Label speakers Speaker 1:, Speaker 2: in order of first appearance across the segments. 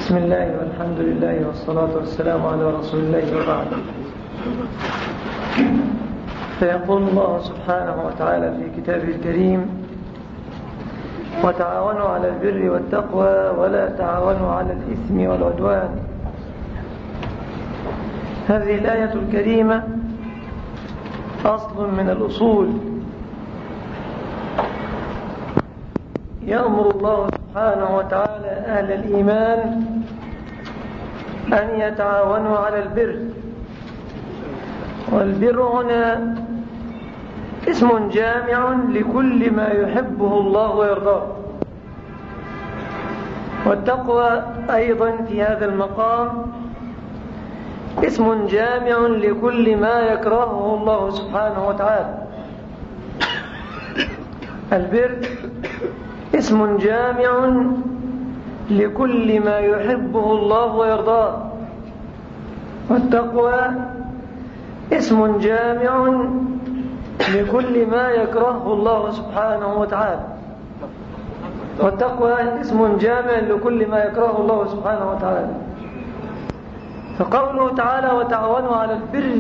Speaker 1: بسم الله والحمد لله والصلاة والسلام على رسول الله وبعد. فيقول الله سبحانه وتعالى في كتابه الكريم: وتعاونوا على البر والتقوى ولا تعاونوا على الإثم والعدوان. هذه الآية الكريمة أصل من الأصول يأمر الله سبحانه وتعالى أهل الإيمان أن يتعاونوا على البر. والبر هنا اسم جامع لكل ما يحبه الله ويرضاه، والتقوى أيضا في هذا المقام اسم جامع لكل ما يكرهه الله سبحانه وتعالى. البر اسم جامع لكل ما يحبه الله ويرضاه، والتقوى اسم جامع لكل ما يكرهه الله سبحانه وتعالى. والتقوى اسم جامع لكل ما يكرهه الله سبحانه وتعالى. فقوله تعالى: وتعاونوا على البر.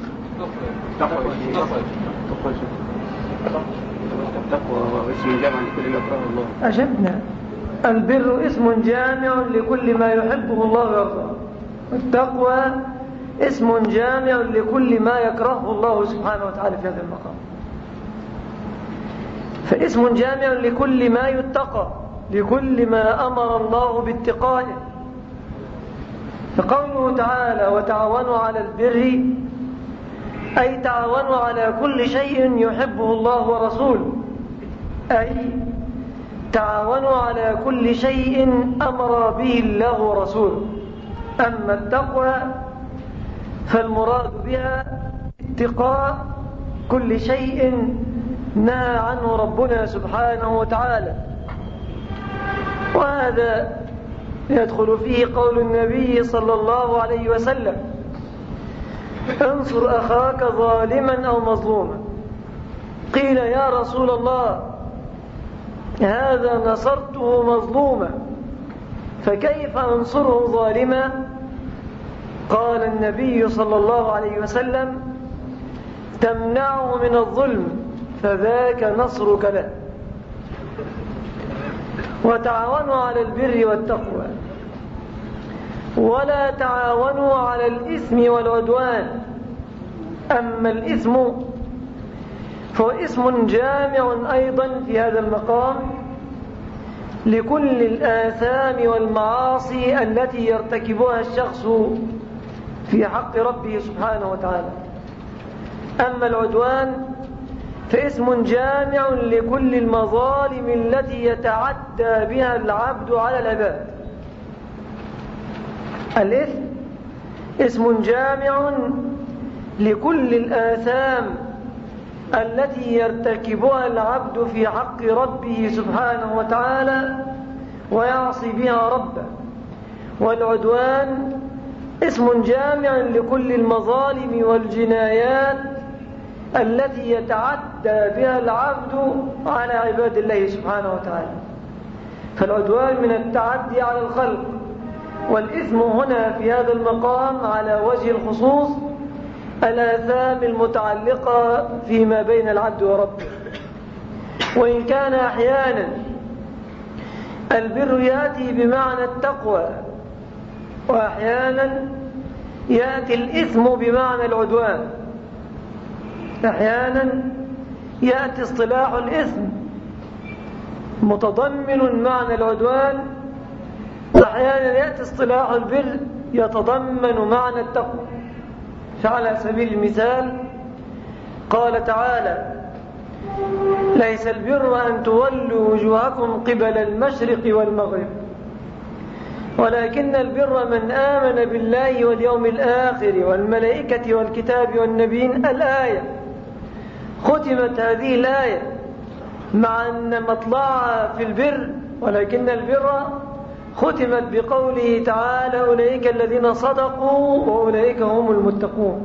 Speaker 2: اسم جامع لكل ما يكرهه الله.
Speaker 1: أجبنا. البر اسم جامع لكل ما يحبه الله ويرضاه، والتقوى اسم جامع لكل ما يكرهه الله سبحانه وتعالى في هذا المقام. فاسم جامع لكل ما يتقى، لكل ما أمر الله باتقائه. فقوله تعالى: وتعاونوا على البر، أي تعاونوا على كل شيء يحبه الله ورسوله، أي تعاونوا على كل شيء أمر به الله ورسوله. أما التقوى فالمراد بها اتقاء كل شيء نهى عنه ربنا سبحانه وتعالى. وهذا يدخل فيه قول النبي صلى الله عليه وسلم: انصر أخاك ظالما أو مظلوما. قيل: يا رسول الله، هذا نصرته مظلوما، فكيف أنصره ظالما؟ قال النبي صلى الله عليه وسلم: تمنعه من الظلم، فذاك نصرك له. وتعاونوا على البر والتقوى ولا تعاونوا على الإثم والعدوان. أما الإثم فهو اسم جامع أيضا في هذا المقام لكل الآثام والمعاصي التي يرتكبها الشخص في حق ربه سبحانه وتعالى. أما العدوان فاسم جامع لكل المظالم التي يتعدى بها العبد على العباد. الإثم اسم جامع لكل الآثام التي يرتكبها العبد في حق ربه سبحانه وتعالى ويعصي بها ربه. والعدوان اسم جامع لكل المظالم والجنايات التي يتعدى بها العبد على عباد الله سبحانه وتعالى. فالعدوان من التعدي على الخلق، والإثم هنا في هذا المقام على وجه الخصوص الآثام المتعلقة فيما بين العبد وربه. وإن كان أحيانا البر يأتي بمعنى التقوى، وأحيانا يأتي الإثم بمعنى العدوان. أحيانا يأتي اصطلاح الإثم متضمن معنى العدوان، وأحيانا يأتي اصطلاح البر يتضمن معنى التقوى. فعلى سبيل المثال قال تعالى: ليس البر أن تولوا وجوهكم قبل المشرق والمغرب، ولكن البر من آمن بالله واليوم الآخر والملائكة والكتاب والنبيين. الآية ختمت هذه الآية مع أن مطلعها في البر، ولكن البر ختمت بقوله تعالى: أولئك الذين صدقوا وأولئك هم المتقون.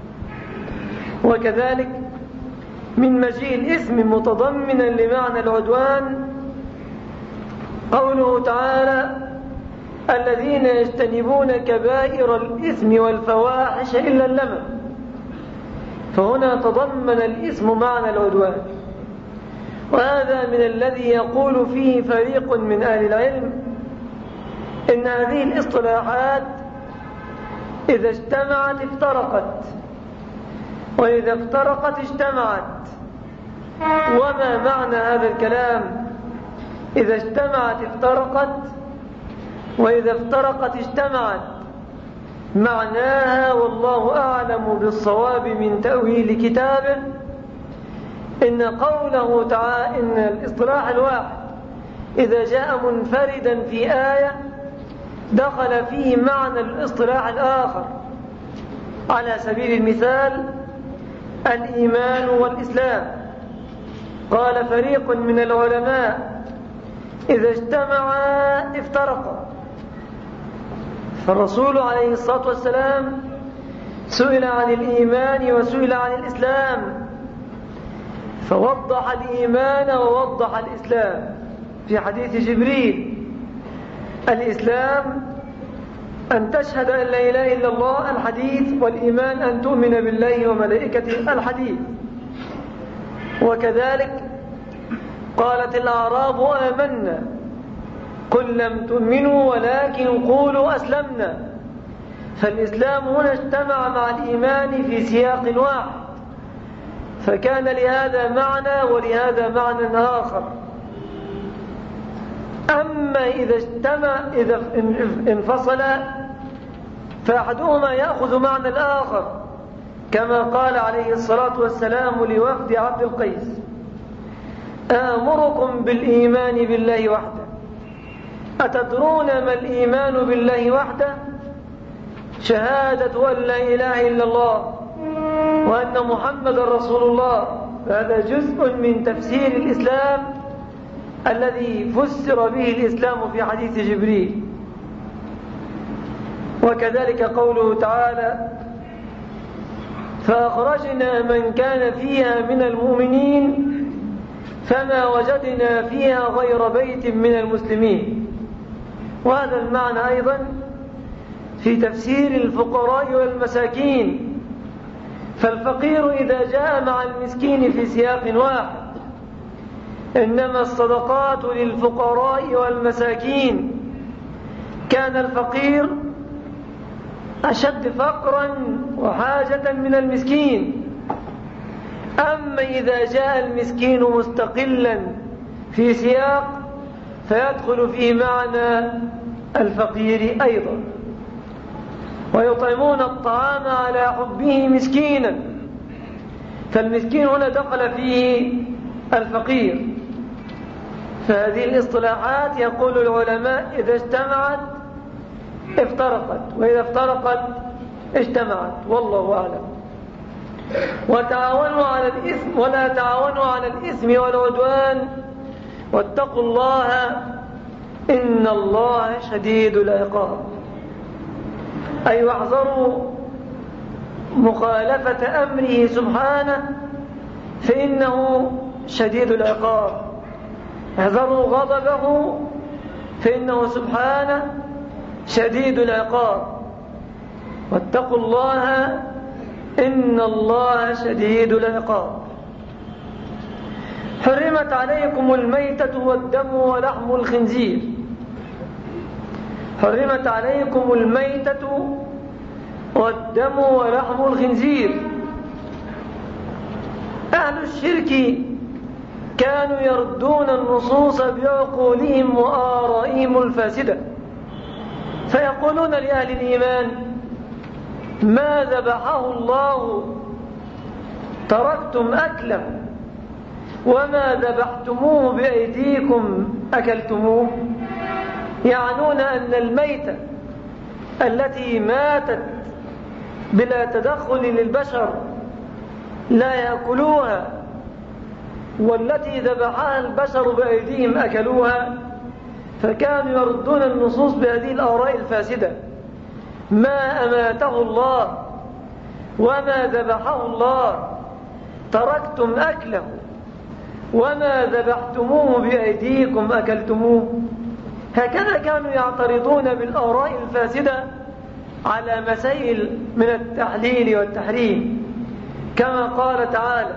Speaker 1: وكذلك من مجيء الإثم متضمنا لمعنى العدوان قوله تعالى: الذين يجتنبون كبائر الإثم والفواحش إلا اللمم. فهنا تضمن الإثم معنى العدوان، وهذا من الذي يقول فيه فريق من أهل العلم إن هذه الاصطلاحات إذا اجتمعت افترقت، وإذا افترقت اجتمعت. وما معنى هذا الكلام؟ إذا اجتمعت افترقت، وإذا افترقت اجتمعت. معناها والله أعلم بالصواب من تأويل كتابه إن قوله تعالى إن الاصطلاح الواحد إذا جاء منفردا في آية دخل فيه معنى الاصطلاح الآخر. على سبيل المثال الإيمان والإسلام، قال فريق من العلماء إذا اجتمعا افترقا. فالرسول عليه الصلاة والسلام سئل عن الإيمان وسئل عن الإسلام، فوضح الإيمان ووضح الإسلام في حديث جبريل. الإسلام أن تشهد أن لا إله إلا الله الحديث، والإيمان أن تؤمن بالله وملائكته الحديث. وكذلك قالت الأعراب آمنا قل لم تؤمنوا ولكن قولوا أسلمنا. فالإسلام هنا اجتمع مع الإيمان في سياق واحد، فكان لهذا معنى ولهذا معنى آخر. أما إذا انفصل فأحدهما يأخذ معنى الآخر، كما قال عليه الصلاة والسلام لوفد عبد القيس: آمركم بالإيمان بالله وحده. أتدرون ما الإيمان بالله وحده؟ شهادة أن لا إله إلا الله وأن محمد رسول الله. هذا جزء من تفسير الإسلام الذي فسر به الإسلام في حديث جبريل. وكذلك قوله تعالى: فأخرجنا من كان فيها من المؤمنين فما وجدنا فيها غير بيت من المسلمين. وهذا المعنى أيضا في تفسير الفقراء والمساكين. فالفقير إذا جاء مع المسكين في سياق واحد، إنما الصدقات للفقراء والمساكين. كان الفقير أشد فقرا وحاجة من المسكين. أما إذا جاء المسكين مستقلا في سياق فيدخل فيه معنى الفقير أيضا. ويطعمون الطعام على حبه مسكينا، فالمسكين هنا دخل فيه الفقير. فهذه الاصطلاحات يقول العلماء إذا اجتمعت افترقت، وإذا افترقت اجتمعت، والله أعلم. وتعاونوا على الإثم ولا تعاونوا على الإثم والعدوان واتقوا الله إن الله شديد العقاب. أي واحذروا مخالفة أمره سبحانه فإنه شديد العقاب. احذروا غضبه فإنه سبحانه شديد العقاب. واتقوا الله إن الله شديد العقاب. حرمت عليكم الميتة والدم ولحم الخنزير. حرمت عليكم الميتة والدم ولحم الخنزير. أهل الشرك كانوا يردون النصوص بعقولهم وآرائهم الفاسدة، فيقولون لأهل الإيمان: ما ذبحه الله تركتم أكله، وما ذبحتموه بأيديكم أكلتموه. يعنون أن الميتة التي ماتت بلا تدخل للبشر لا يأكلوها، والتي ذبحها البشر بأيديهم أكلوها. فكانوا يردون النصوص بهذه الآراء الفاسدة: ما أماته الله وما ذبحه الله تركتم أكله، وما ذبحتموه بأيديكم أكلتموه. هكذا كانوا يعترضون بالآراء الفاسدة على مسائل من التحليل والتحريم، كما قال تعالى: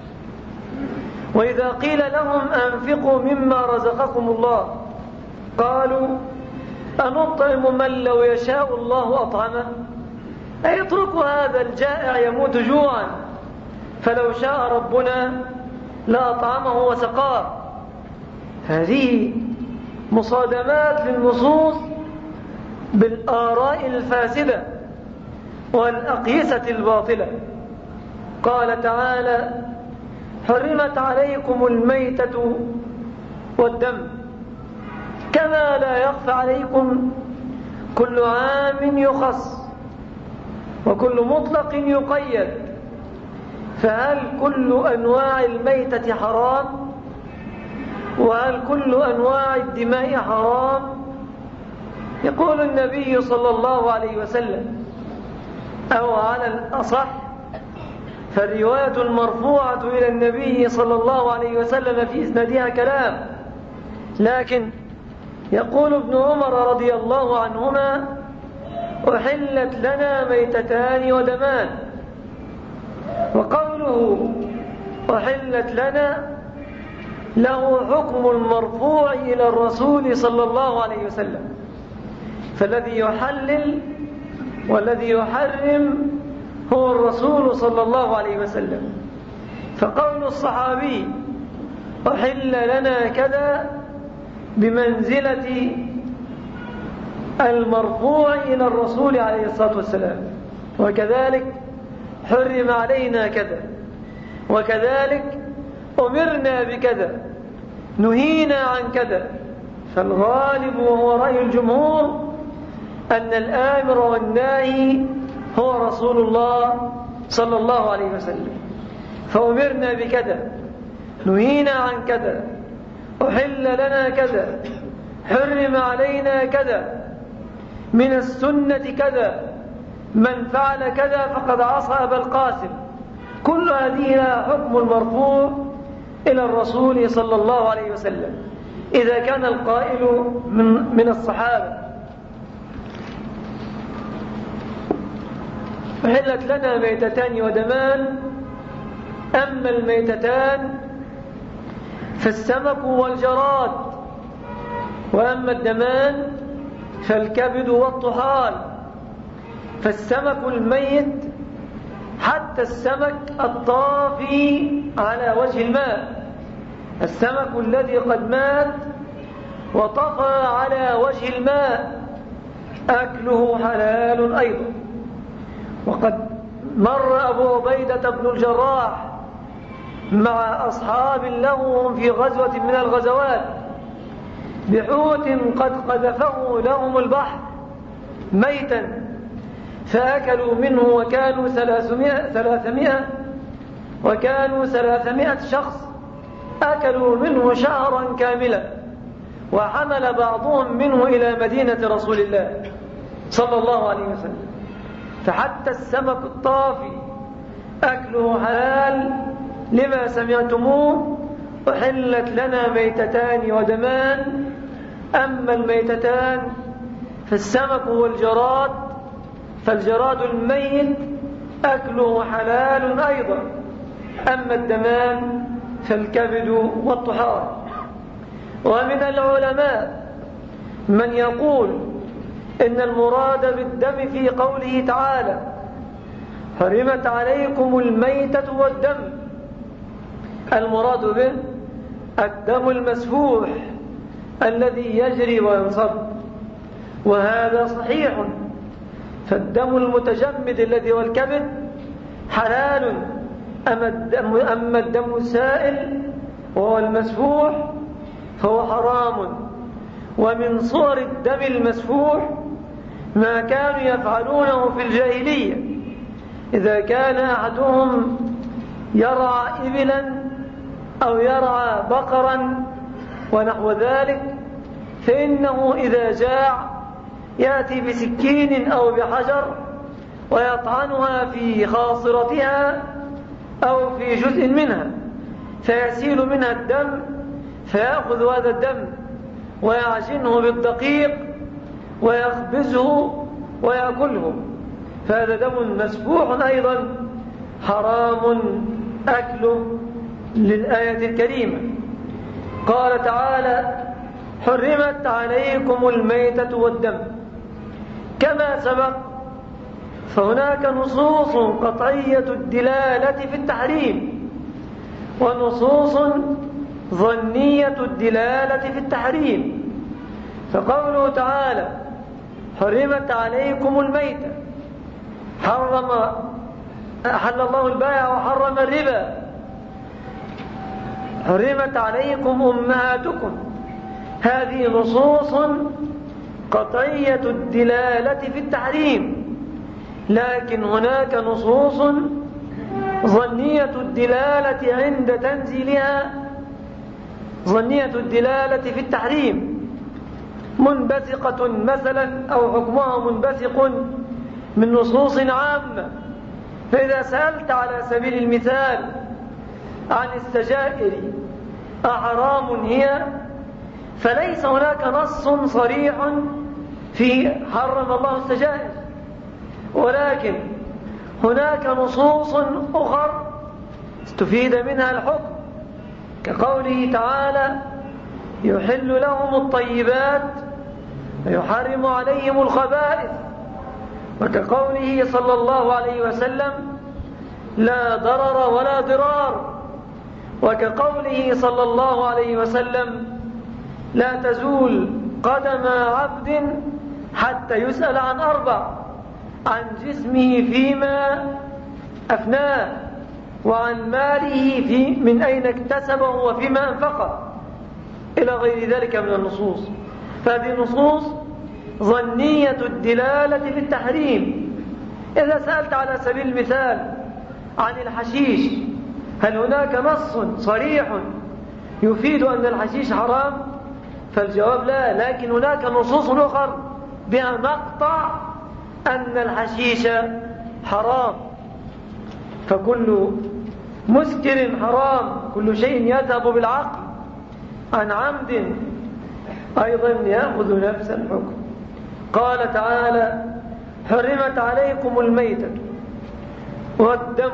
Speaker 1: وإذا قيل لهم أنفقوا مما رزقكم الله قالوا أنطعم من لو يشاء الله أطعمه، أي اتركوا هذا الجائع يموت جوعا، فلو شاء ربنا لأطعمه وسقاه. هذه مصادمات للنصوص بالآراء الفاسدة والأقيسة الباطلة. قال تعالى: حرمت عليكم الميتة والدم، كما لا يخفى عليكم كل عام يخص وكل مطلق يقيد، فهل كل أنواع الميتة حرام؟ وهل كل أنواع الدماء حرام؟ يقول النبي صلى الله عليه وسلم، أو على الأصح فالرواية المرفوعة إلى النبي صلى الله عليه وسلم في إسنادها كلام، لكن يقول ابن عمر رضي الله عنهما: أحلت لنا ميتتان ودمان. وقوله أحلت لنا له حكم المرفوع إلى الرسول صلى الله عليه وسلم، فالذي يحلل والذي يحرم هو الرسول صلى الله عليه وسلم. فقول الصحابي أحل لنا كذا بمنزلة المرفوع إلى الرسول عليه الصلاة والسلام، وكذلك حرم علينا كذا، وكذلك أمرنا بكذا، نهينا عن كذا. فالغالب وهو رأي الجمهور أن الآمر والناهي هو رسول الله صلى الله عليه وسلم. فأمرنا بكذا، نهينا عن كذا، أحل لنا كذا، حرم علينا كذا، من السنة كذا، من فعل كذا فقد عصى أبا القاسم. كل هذه لها حكم المرفوع إلى الرسول صلى الله عليه وسلم إذا كان القائل من الصحابة. أحلت لنا ميتتان ودمان، أما الميتتان فالسمك والجراد، وأما الدمان فالكبد والطحال. فالسمك الميت حتى السمك الطافي على وجه الماء، السمك الذي قد مات وطفى على وجه الماء أكله حلال أيضا. وقد مر أبو عبيدة بن الجراح مع أصحاب لهم في غزوة من الغزوات بحوت قد قذفه لهم البحر ميتا، فأكلوا منه وكانوا 300 شخص أكلوا منه شهرا كاملا، وحمل بعضهم منه إلى مدينة رسول الله صلى الله عليه وسلم. فحتى السمك الطافي أكله حلال لما سمعتموه: أحلت لنا ميتتان ودمان، أما الميتتان فالسمك والجراد، فالجراد الميت أكله حلال أيضا، أما الدمان فالكبد والطحال. ومن العلماء من يقول إن المراد بالدم في قوله تعالى: حرمت عليكم الميتة والدم، المراد به الدم المسفوح الذي يجري وينصب، وهذا صحيح. فالدم المتجمد الذي هو الكبد حلال، أما الدم السائل وهو المسفوح فهو حرام. ومن صور الدم المسفوح ما كانوا يفعلونه في الجاهلية، إذا كان أحدهم يرعى إبلا أو يرعى بقرا ونحو ذلك، فإنه إذا جاع يأتي بسكين أو بحجر ويطعنها في خاصرتها أو في جزء منها، فيسيل منها الدم، فيأخذ هذا الدم ويعجنه بالدقيق ويخبزه ويأكله، فهذا دم مسفوح أيضا حرام أكله للآية الكريمة. قال تعالى: حرمت عليكم الميتة والدم. كما سبق فهناك نصوص قطعية الدلالة في التحريم ونصوص ظنية الدلالة في التحريم. فقوله تعالى: حرمت عليكم الميتة، أحل الله البيع وحرم الربا. حرمت عليكم أمهاتكم، هذه نصوص قطعية الدلالة في التحريم، لكن هناك نصوص ظنية الدلالة عند تنزيلها، ظنية الدلالة في التحريم، منبثقة مثلا أو حكمها منبثق من نصوص عامة. فإذا سألت على سبيل المثال عن السجائر أحرام هي، فليس هناك نص صريح في حرم الله السجائر، ولكن هناك نصوص أخرى استفيد منها الحكم، كقوله تعالى: يحل لهم الطيبات ويحرم عليهم الخبائث، وكقوله صلى الله عليه وسلم: لا ضرر ولا ضرار، وكقوله صلى الله عليه وسلم: لا تزول قدم عبد حتى يسأل عن أربع: عن جسمه فيما أفناه، وعن ماله من أين اكتسبه وفيما أنفقه، إلى غير ذلك من النصوص. فهذه نصوص ظنية الدلالة في التحريم. إذا سألت على سبيل المثال عن الحشيش، هل هناك نص صريح يفيد أن الحشيش حرام؟ فالجواب لا، لكن هناك نصوص أخرى بها نقطع أن الحشيش حرام. فكل مسكر حرام، كل شيء يذهب بالعقل عن عمد أيضا يأخذ نفس الحكم. قال تعالى: حرمت عليكم الميتة والدم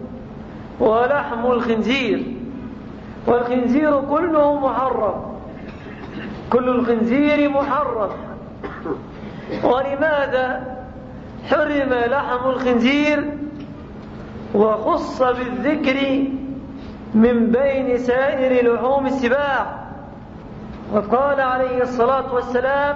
Speaker 1: ولحم الخنزير. والخنزير كله محرم، كل الخنزير محرم. ولماذا حرم لحم الخنزير وخص بالذكر من بين سائر لحوم السباع؟ وقال عليه الصلاة والسلام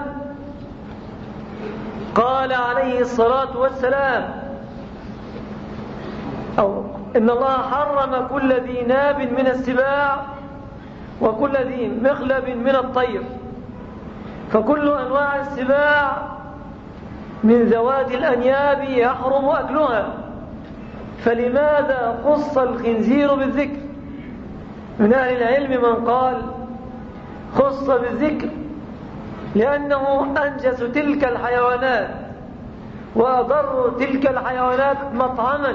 Speaker 1: إن الله حرم كل ذي ناب من السباع وكل ذي مخلب من الطير، فكل أنواع السباع من ذوات الأنياب يحرم أكلها. فلماذا خص الخنزير بالذكر؟ من أهل العلم من قال خص بالذكر لأنه أنجس تلك الحيوانات وأضر تلك الحيوانات مطعما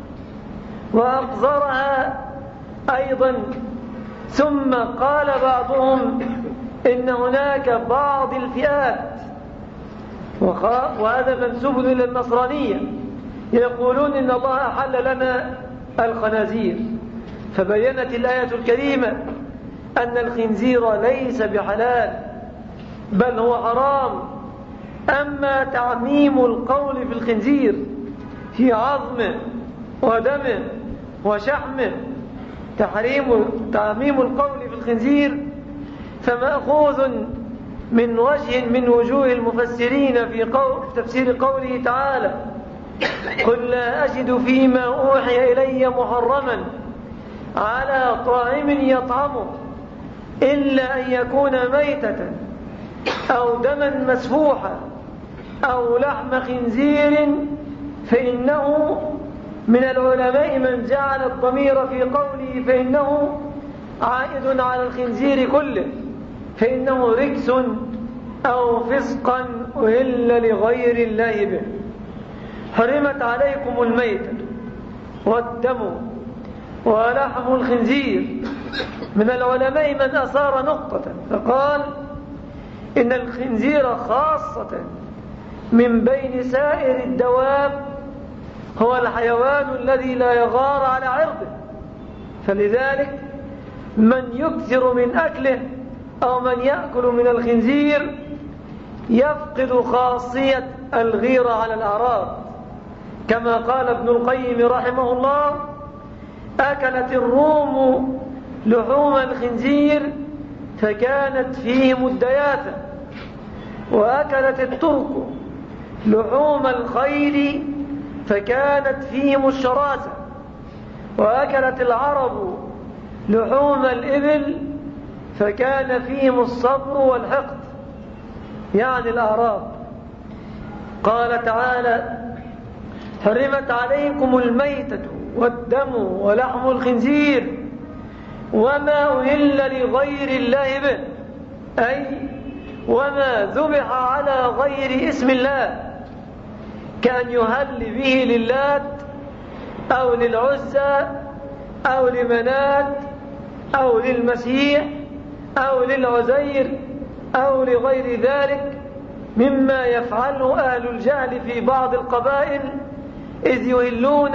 Speaker 1: وأقذرها أيضا. ثم قال بعضهم إن هناك بعض الفئات، وهذا منسوب إلى النصرانية، يقولون إن الله أحل لنا الخنازير، فبينت الآية الكريمة أن الخنزير ليس بحلال بل هو حرام. أما تعميم القول في الخنزير في عظمه ودمه وشحمه، تعميم القول في الخنزير فمأخوذ من وجه من وجوه المفسرين في تفسير قوله تعالى: قل لا أجد فيما أوحي إلي محرما على طاعم يطعمه إلا أن يكون ميتة أو دما مسفوحا أو لحم خنزير. فإنه من العلماء من جعل الضمير في قوله فإنه عائد على الخنزير كله، فإنه رجس أو فسقا أهل لغير الله به. حرمت عليكم الميتة والدم ولحم الخنزير. من العلماء من أثار نقطة فقال إن الخنزير خاصة من بين سائر الدواب هو الحيوان الذي لا يغار على عرضه، فلذلك من يكثر من أكله أو من يأكل من الخنزير يفقد خاصية الغيرة على الأعراض، كما قال ابن القيم رحمه الله: أكلت الروم لحوم الخنزير فكانت فيهم الدياثة، وأكلت الترك لحوم الخيل فكانت فيهم الشراسة، وأكلت العرب لحوم الإبل فكان فيهم الصبر والحقد، يعني الأعراض. قال تعالى: حرمت عليكم الميتة والدم ولحم الخنزير وما أهل لغير الله به، أي وما ذبح على غير اسم الله، كأن يهل به للات أو للعزى أو لمنات أو للمسيح أو للعزير أو لغير ذلك مما يفعله أهل الجهل في بعض القبائل، إذ يهلون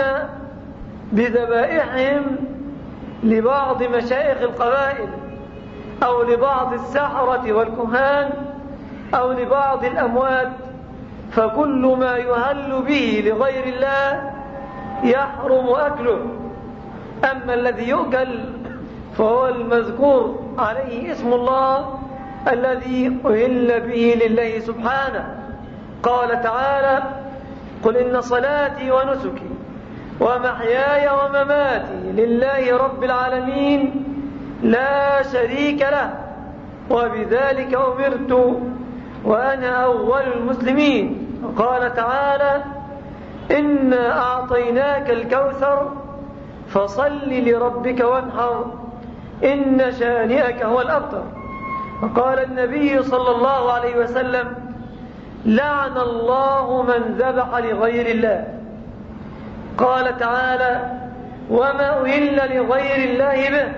Speaker 1: بذبائحهم لبعض مشايخ القبائل أو لبعض السحرة والكهان أو لبعض الأموات، فكل ما يهل به لغير الله يحرم أكله. أما الذي يؤكل فهو المذكور عليه اسم الله الذي أهل به لله سبحانه. قال تعالى: قل إن صلاتي ونسكي ومحياي ومماتي لله رب العالمين لا شريك له وبذلك أمرت وأنا أول المسلمين. قال تعالى: إنا أعطيناك الكوثر فصل لربك وانحر إن شانئك هو الأبتر. وقال النبي صلى الله عليه وسلم: لعن الله من ذبح لغير الله. قال تعالى: وما أهل لغير الله به.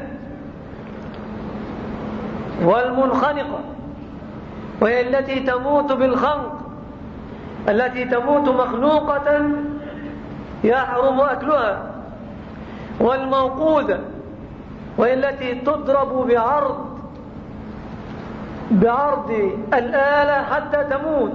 Speaker 1: والمنخنقة وهي التي تموت بالخنق، التي تموت مخنوقة يحرم أكلها. والموقوذة وهي التي تضرب بعرض الآلة حتى تموت،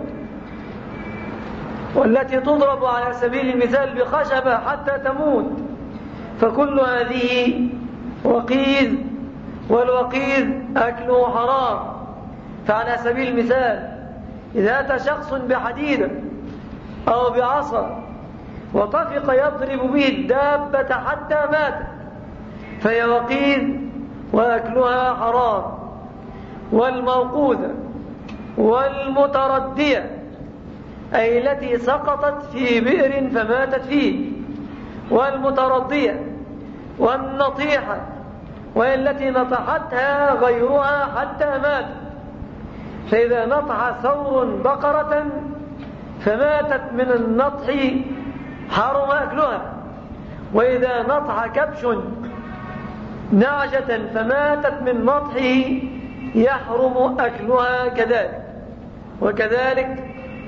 Speaker 1: والتي تضرب على سبيل المثال بخشبة حتى تموت، فكل هذه وقيذ، والوقيذ أكله حرام. فعلى سبيل المثال إذا أتى شخص بحديدة أو بعصا وطفق يضرب به الدابة حتى ماتت فهي وقيذ وأكلها حرام. والموقوذة والمتردية أي التي سقطت في بئر فماتت فيه، والمتردية والنطيحة وهي التي نطحتها غيرها حتى ماتت، فإذا نطح ثور بقرة فماتت من النطح حرم أكلها، وإذا نطح كبش نعجة فماتت من نطحه يحرم أكلها كذلك. وكذلك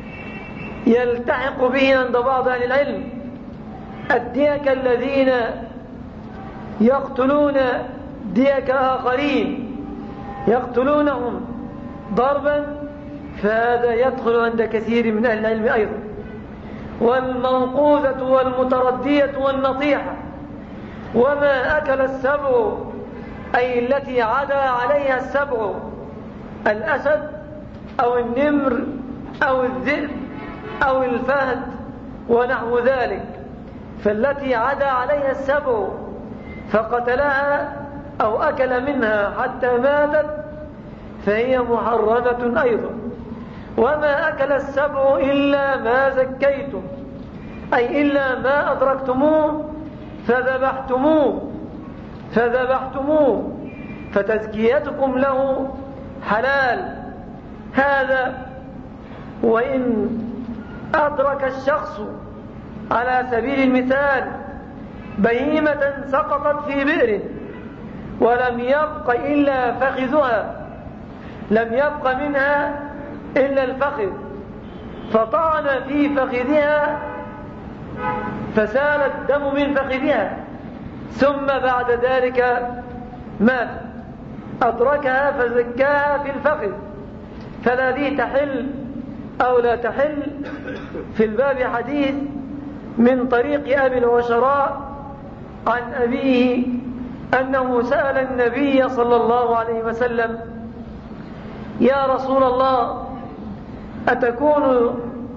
Speaker 1: يلتحق به عند بعض أهل العلم الديك الذين يقتلون ديك آخرين يقتلونهم ضربا، فهذا يدخل عند كثير من أهل العلم أيضا. والمنقوذة والمتردية والنطيحة وما أكل السبع أي التي عدا عليها السبع، الأسد أو النمر أو الذئب أو الفهد ونحو ذلك، فالتي عدا عليها السبع فقتلها أو أكل منها حتى ماتت فهي محرمة أيضا. وما أكل السبع إلا ما زكيتم أي إلا ما أدركتموه فذبحتموه فتزكيتكم له حلال. هذا وإن أدرك الشخص على سبيل المثال بهيمة سقطت في بئر ولم يبق إلا فخذها، لم يبق منها إلا الفخذ، فطعن في فخذها فسال الدم من فخذها، ثم بعد ذلك مات، أدركها فزكاها في الفخذ، فلا دي تحل أو لا تحل. في الباب حديث من طريق أبي العشراء عن أبيه أنه سأل النبي صلى الله عليه وسلم: يا رسول الله، أتكون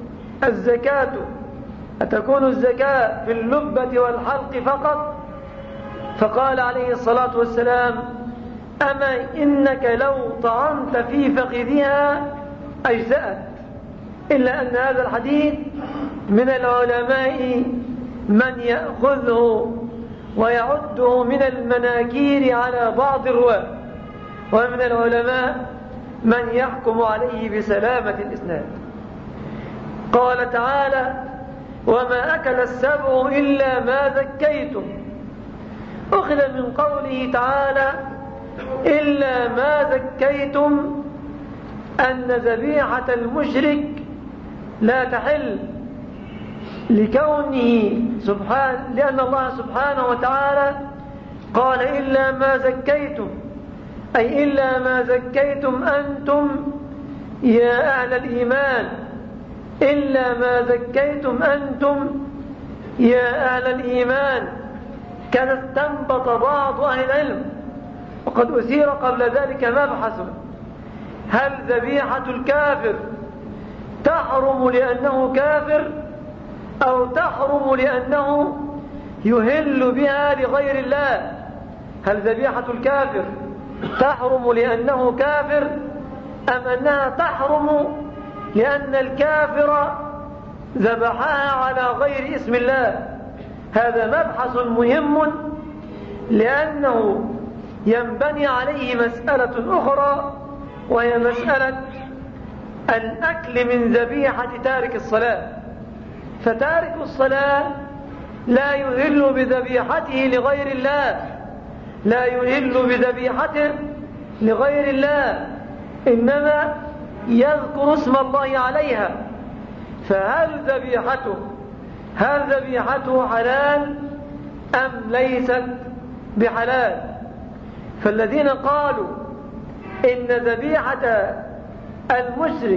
Speaker 1: الزكاة في اللبة والحلق فقط؟ فقال عليه الصلاة والسلام: أما إنك لو طعنت في فخذها أجزأت. إلا أن هذا الحديث من العلماء من يأخذه ويعده من المناكير على بعض الرواة، ومن العلماء من يحكم عليه بسلامة الإسناد. قال تعالى: وما أكل السبع إلا ما ذكيتم. أخذ من قوله تعالى إلا ما ذكيتم أن ذبيحة المشرك لا تحل، لأن الله سبحانه وتعالى قال إلا ما زكيتم، أي إلا ما زكيتم أنتم يا أهل الإيمان، إلا ما زكيتم أنتم يا أهل الإيمان. كان استنبط بعض أهل العلم، وقد أثير قبل ذلك مبحث: هل ذبيحة الكافر تحرم لأنه كافر، أو تحرم لأنه يهل بها لغير الله؟ هل ذبيحة الكافر تحرم لأنه كافر، أم أنها تحرم لأن الكافر ذبحها على غير اسم الله؟ هذا مبحث مهم، لأنه ينبني عليه مسألة أخرى، وهي مسألة الأكل من ذبيحة تارك الصلاة. فتارك الصلاة لا يهل بذبيحته لغير الله، لا يهل بذبيحته لغير الله، إنما يذكر اسم الله عليها. فهل ذبيحته حلال أم ليست بحلال؟ فالذين قالوا إن ذبيحة المشرك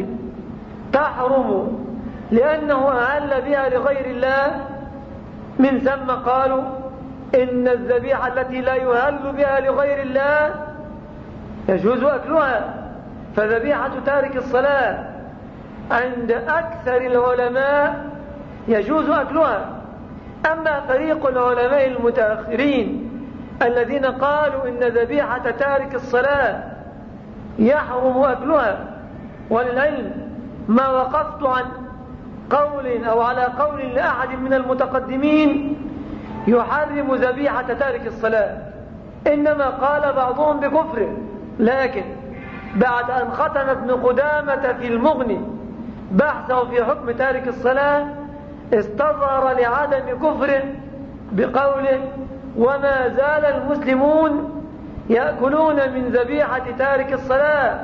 Speaker 1: تحرم لأنه أهل بها لغير الله، من ثم قالوا إن الذبيحة التي لا يهل بها لغير الله يجوز أكلها. فذبيحة تارك الصلاة عند أكثر العلماء يجوز أكلها. أما فريق العلماء المتأخرين الذين قالوا إن ذبيحة تارك الصلاة يحرم أكلها، وللعلم ما وقفت عن قول أو على قول لأحد من المتقدمين يحرم ذبيحة تارك الصلاة، إنما قال بعضهم بكفره. لكن بعد أن ختم ابن قدامة في المغني بحثه في حكم تارك الصلاة، استظهر لعدم كفره بقوله: وما زال المسلمون يأكلون من ذبيحة تارك الصلاة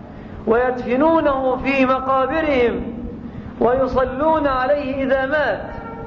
Speaker 1: ويدفنونه في مقابرهم ويصلون عليه إذا مات.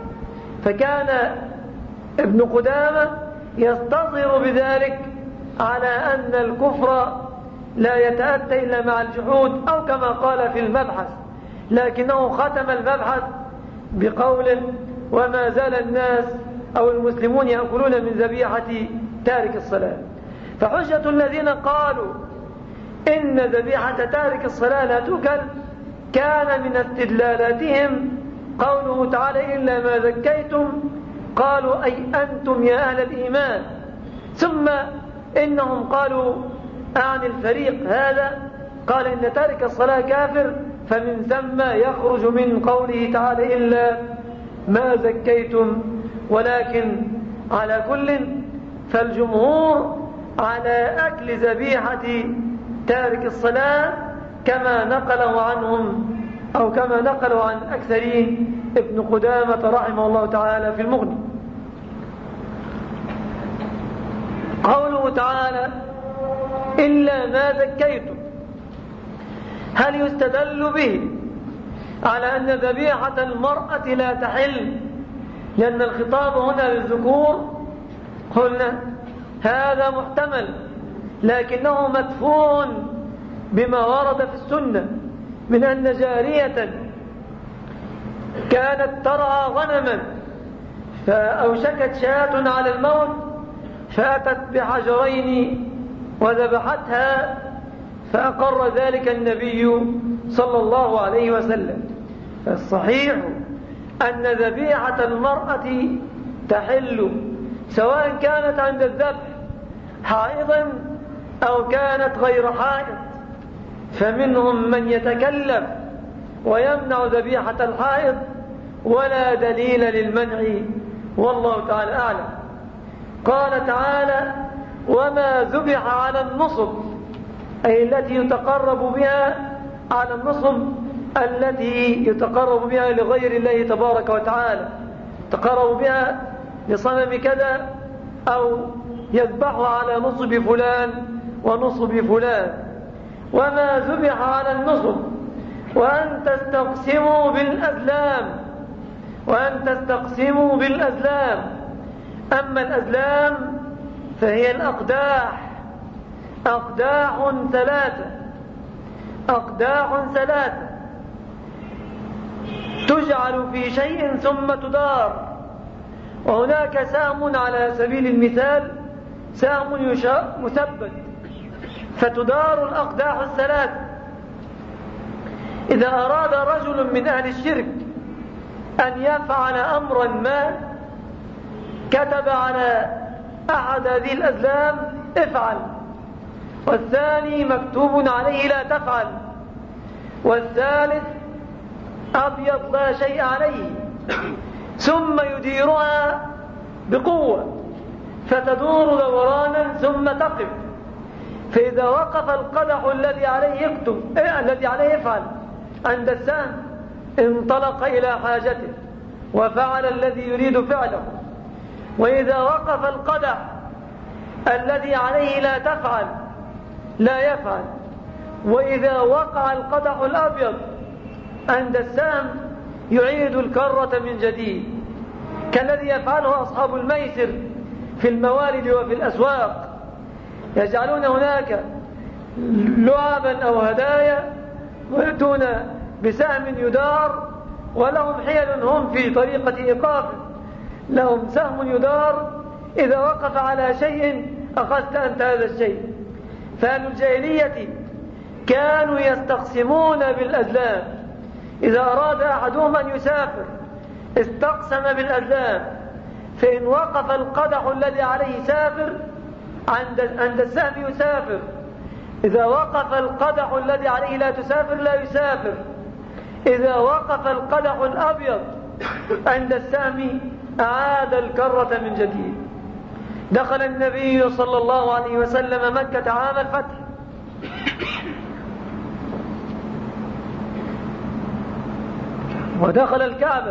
Speaker 1: فكان ابن قدامة يستظهر بذلك على أن الكفر لا يتأتى إلا مع الجحود، أو كما قال في المبحث، لكنه ختم المبحث بقوله: وما زال الناس أو المسلمون يأكلون من ذبيحة تارك الصلاة. فحجة الذين قالوا إن ذبيحة تارك الصلاة لا تؤكل كان من استدلالاتهم قوله تعالى: إلا ما ذكيتم، قالوا أي أنتم يا أهل الإيمان. ثم إنهم قالوا عن الفريق هذا قال إن تارك الصلاة كافر، فمن ثم يخرج من قوله تعالى: إلا ما زكيتم. ولكن على كل فالجمهور على أكل ذبيحة تارك الصلاة كما نقله عنهم أو كما نقلوا عن أكثرين ابن قدامة رحمه الله تعالى في المغني. قوله تعالى: إلا ما زكيتم، هل يستدل به على أن ذبيحة المرأة لا تحل لأن الخطاب هنا للذكور؟ قلنا هذا محتمل، لكنه مدفون بما ورد في السنة من أن جارية كانت ترعى غنما فأوشكت شاة على الموت فأتت بحجرين وذبحتها، فأقر ذلك النبي صلى الله عليه وسلم. فالصحيح أن ذبيحة المرأة تحل سواء كانت عند الذبح حائضا أو كانت غير حائض، فمنهم من يتكلف ويمنع ذبيحة الحائض ولا دليل للمنع، والله تعالى أعلم. قال تعالى: وما ذبح على النصب، أي التي يتقرب بها على النصب التي يتقرب بها لغير الله تبارك وتعالى، يتقرب بها لصنم كذا أو يذبح على نصب فلان ونصب فلان. وما ذبح على النصب وأن تستقسموا بالأزلام، أما الأزلام فهي الأقداح، أقداح ثلاثة تجعل في شيء ثم تدار. وهناك سهم على سبيل المثال، سهم مثبت، فتدار الأقداح الثلاثة. إذا أراد رجل من أهل الشرك أن يفعل أمرا ما كتب على أحد هذه الأزلام افعل، والثاني مكتوب عليه لا تفعل، والثالث أبيض لا شيء عليه، ثم يديرها بقوة فتدور دورانا ثم تقف. فإذا وقف القدح الذي عليه الذي عليه يفعل عند السهم انطلق إلى حاجته وفعل الذي يريد فعله. وإذا وقف القدح الذي عليه لا تفعل لا يفعل. وإذا وقع القدح الأبيض عند السهم يعيد الكرة من جديد، كالذي يفعله أصحاب الميسر في الموالد وفي الأسواق، يجعلون هناك لعبا أو هدايا ويأتون بسهم يدار، ولهم حيل هم في طريقة إيقافه، لهم سهم يدار إذا وقف على شيء أخذت أنت هذا الشيء. فأهل الجاهلية كانوا يستقسمون بالأزلام، إذا أراد أحدهم أن يسافر استقسم بالأزلام، فإن وقف القدح الذي عليه سافر عند السهم يسافر، إذا وقف القدح الذي عليه لا تسافر لا يسافر، إذا وقف القدح الأبيض عند السهم أعاد الكرة من جديد. دخل النبي صلى الله عليه وسلم مكة عام الفتح، ودخل الكعبة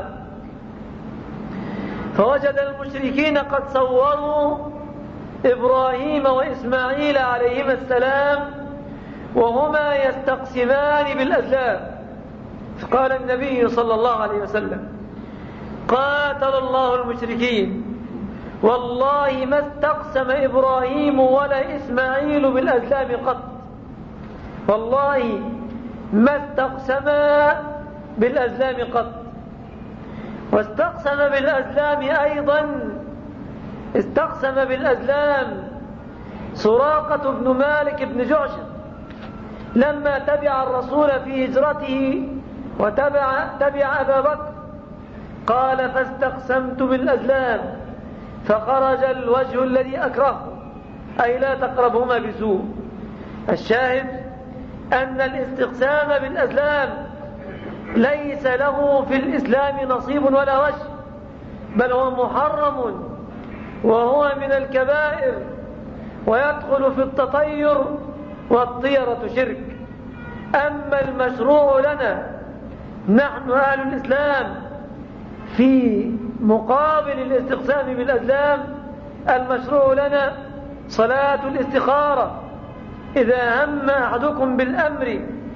Speaker 1: فوجد المشركين قد صوروا إبراهيم وإسماعيل عليهما السلام وهما يستقسمان بالأزلام. فقال النبي صلى الله عليه وسلم: قاتل الله المشركين، والله ما استقسم إبراهيم ولا إسماعيل بالأزلام قط، والله ما استقسما بالأزلام قط. واستقسم بالأزلام أيضا، استقسم بالأزلام سراقة بن مالك بن جعشم لما تبع الرسول في هجرته وتبع أبا بكر، قال: فاستقسمت بالأزلام فخرج الوجه الذي أكرهه، أي لا تقربهما بسوء. الشاهد أن الاستقسام بالأزلام ليس له في الإسلام نصيب ولا وجه، بل هو محرم وهو من الكبائر، ويدخل في التطير والطيرة شرك. أما المشروع لنا نحن أهل الإسلام في مقابل الاستقسام بالأزلام، المشروع لنا صلاة الاستخارة. إذا هم أحدكم بالأمر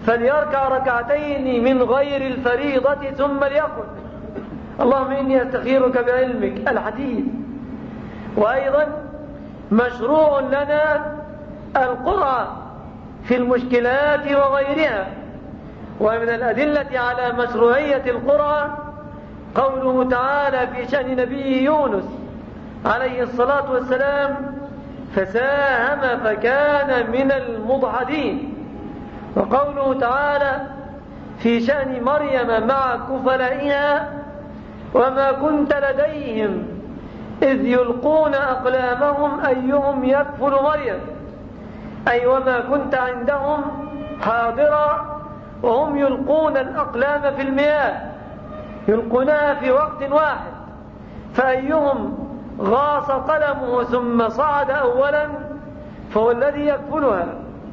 Speaker 1: فليركع ركعتين من غير الفريضة ثم ليقل اللهم إني أستخيرك بعلمك الحديث. وأيضا مشروع لنا القرعة في المشكلات وغيرها. ومن الأدلة على مشروعية القرعة قوله تعالى في شأن نبي يونس عليه الصلاة والسلام فساهم فكان من المضحدين. وقوله تعالى في شأن مريم مع كفلائها وما كنت لديهم إذ يلقون أقلامهم أيهم يكفل مريم، أي وما كنت عندهم حاضرا وهم يلقون الأقلام في المياه، يلقونها في وقت واحد، فأيهم غاص قلمه ثم صعد أولا فهو الذي يكفلها.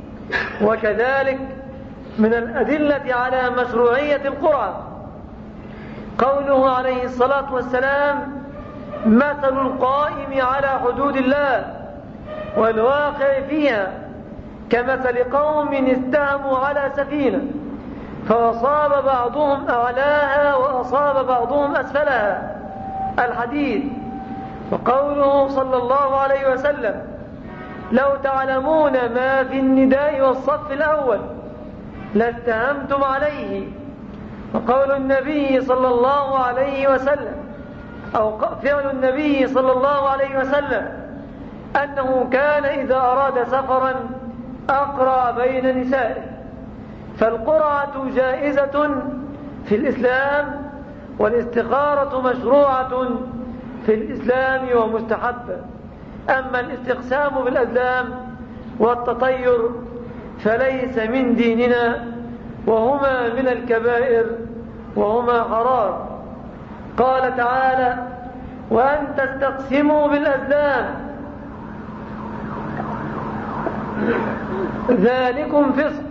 Speaker 1: وكذلك من الأدلة على مشروعية القرعة قوله عليه الصلاة والسلام مثل القائم على حدود الله والواقع فيها كمثل قوم استهموا على سفينة فأصاب بعضهم أعلاها وأصاب بعضهم أسفلها الحديث. وقوله صلى الله عليه وسلم لو تعلمون ما في النداء والصف الأول لاستهمتم عليه. وقول النبي صلى الله عليه وسلم أو فعل النبي صلى الله عليه وسلم أنه كان إذا أراد سفرا أقرع بين نسائه. فالقرعة جائزة في الإسلام والاستخارة مشروعة في الإسلام ومستحبة. أما الاستقسام بالأزلام والتطير فليس من ديننا وهما من الكبائر وهما حرام. قال تعالى وأن تستقسموا بالأزلام ذلكم فسق.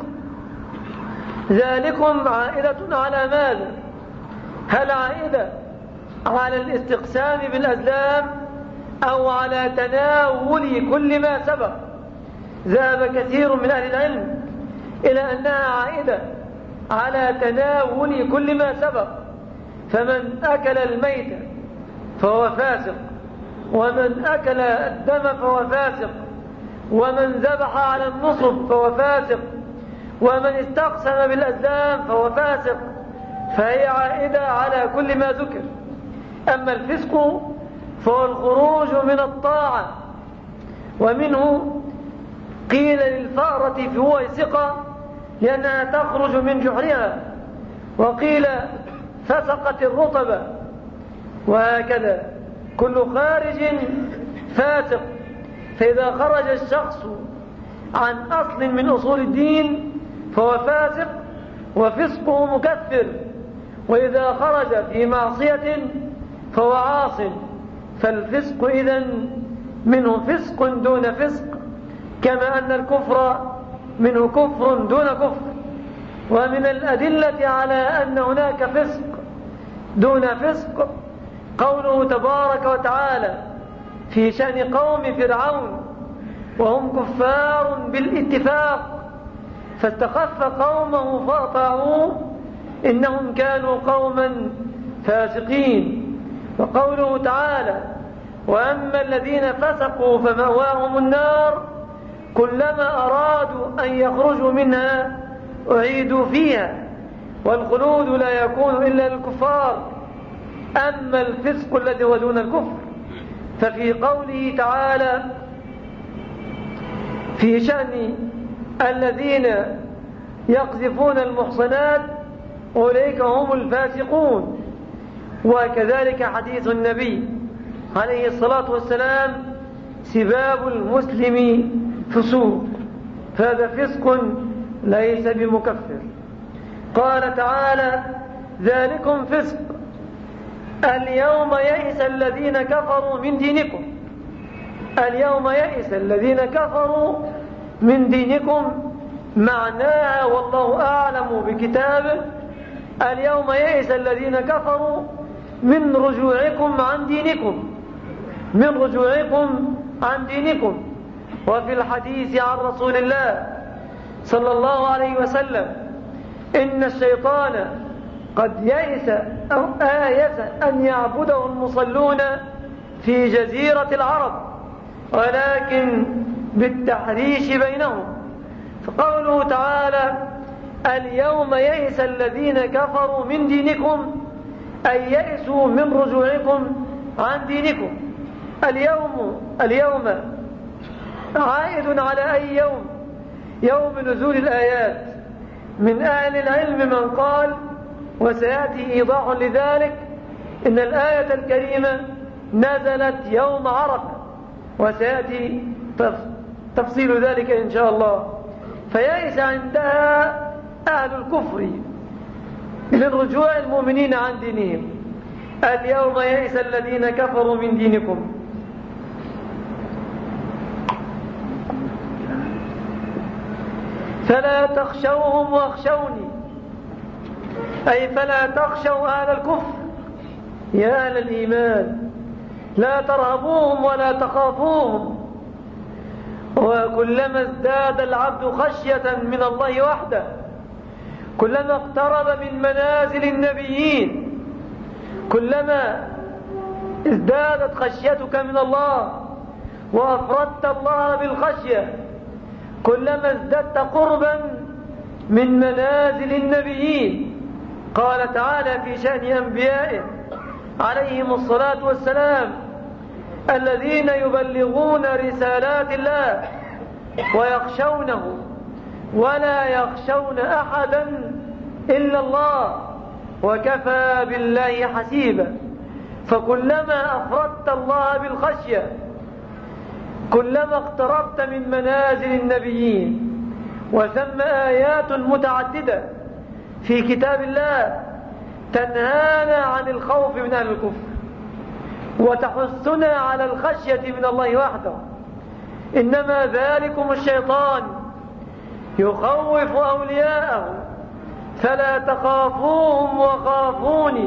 Speaker 1: ذلكم عائدة على ماذا؟ هل عائدة على الاستقسام بالأزلام أو على تناول كل ما سبق؟ ذهب كثير من أهل العلم إلى أنها عائدة على تناول كل ما سبق، فمن أكل الميت فهو فاسق، ومن أكل الدم فهو فاسق، ومن ذبح على النصب فهو فاسق، ومن استقسم بالأزلام فهو فاسق، فهي عائدة على كل ما ذكر. أما الفسق فهو الخروج من الطاعة، ومنه قيل للفأرة في ويسقة لأنها تخرج من جحرها، وقيل فسقت الرطبة، وهكذا كل خارج فاسق. فإذا خرج الشخص عن أصل من أصول الدين فهو فاسق وفسقه مكفر، وإذا خرج في معصية فهو عاص. فالفسق إذن منه فسق دون فسق، كما أن الكفر منه كفر دون كفر. ومن الأدلة على أن هناك فسق دون فسق قوله تبارك وتعالى في شأن قوم فرعون وهم كفار بالاتفاق فاستخف قومه فأطاعوه إنهم كانوا قوما فاسقين. وقوله تعالى وأما الذين فسقوا فمأواهم النار كلما أرادوا أن يخرجوا منها أعيدوا فيها والخلود لا يكون إلا للكفار. أما الفسق الذي هو دون الكفر ففي قوله تعالى في شأن الذين يقذفون المحصنات أولئك هم الفاسقون. وكذلك حديث النبي عليه الصلاة والسلام سباب المسلم فسوق، فهذا فسق ليس بمكفر. قال تعالى ذلكم فسق اليوم يئس الذين كفروا من دينكم. اليوم يئس الذين كفروا من دينكم معناها والله أعلم بكتابه اليوم يئس الذين كفروا من رجوعكم عن دينكم، من رجوعكم عن دينكم. وفي الحديث عن رسول الله صلى الله عليه وسلم إن الشيطان قد يئس أو آيس أن يعبده المصلون في جزيرة العرب، ولكن بالتحريش بينهم. فقوله تعالى: اليوم يئس الذين كفروا من دينكم، أي يئسوا من رجوعكم عن دينكم. اليوم عائد على أي يوم؟ يوم نزول الآيات. من أهل العلم من قال، وسيأتي إيضاح لذلك، إن الآية الكريمة نزلت يوم عرفة، وسيأتي تفصيل ذلك إن شاء الله. فيئس عندها أهل الكفر من رجوع المؤمنين عن دينهم. اليوم يئس الذين كفروا من دينكم. فلا تخشوهم واخشوني، أي فلا تخشوا أهل الكفر يا أهل الإيمان، لا ترهبوهم ولا تخافوهم. وكلما ازداد العبد خشية من الله وحده، كلما اقترب من منازل النبيين، كلما ازدادت خشيتك من الله وأفردت الله بالخشية، كلما ازددت قربا من منازل النبيين. قال تعالى في شأن أنبيائه عليهم الصلاة والسلام: الذين يبلغون رسالات الله ويخشونه ولا يخشون أحدا إلا الله وكفى بالله حسيبا. فكلما أفردت الله بالخشية، كلما اقتربت من منازل النبيين. وثم آيات متعددة في كتاب الله تنهانا عن الخوف من أهل الكفر وتحثنا على الخشية من الله وحده. إنما ذلكم الشيطان يخوف أولياءه، فلا تخافوهم وخافوني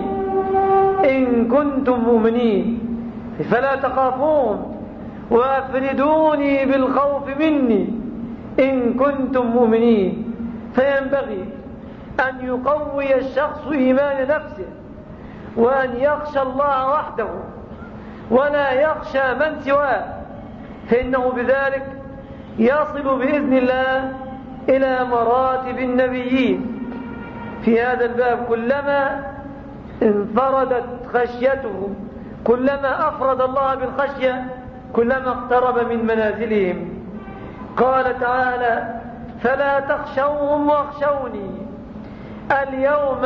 Speaker 1: إن كنتم مؤمنين. فلا تخافوهم وأفردوني بالخوف مني إن كنتم مؤمنين. فينبغي أن يقوي الشخص إيمان نفسه، وأن يخشى الله وحده ولا يخشى من سواه، فإنه بذلك يصل بإذن الله إلى مراتب النبيين. في هذا الباب كلما انفردت خشيته، كلما أفرد الله بالخشية، كلما اقترب من منازلهم. قال تعالى: فلا تخشوهم واخشوني. اليوم،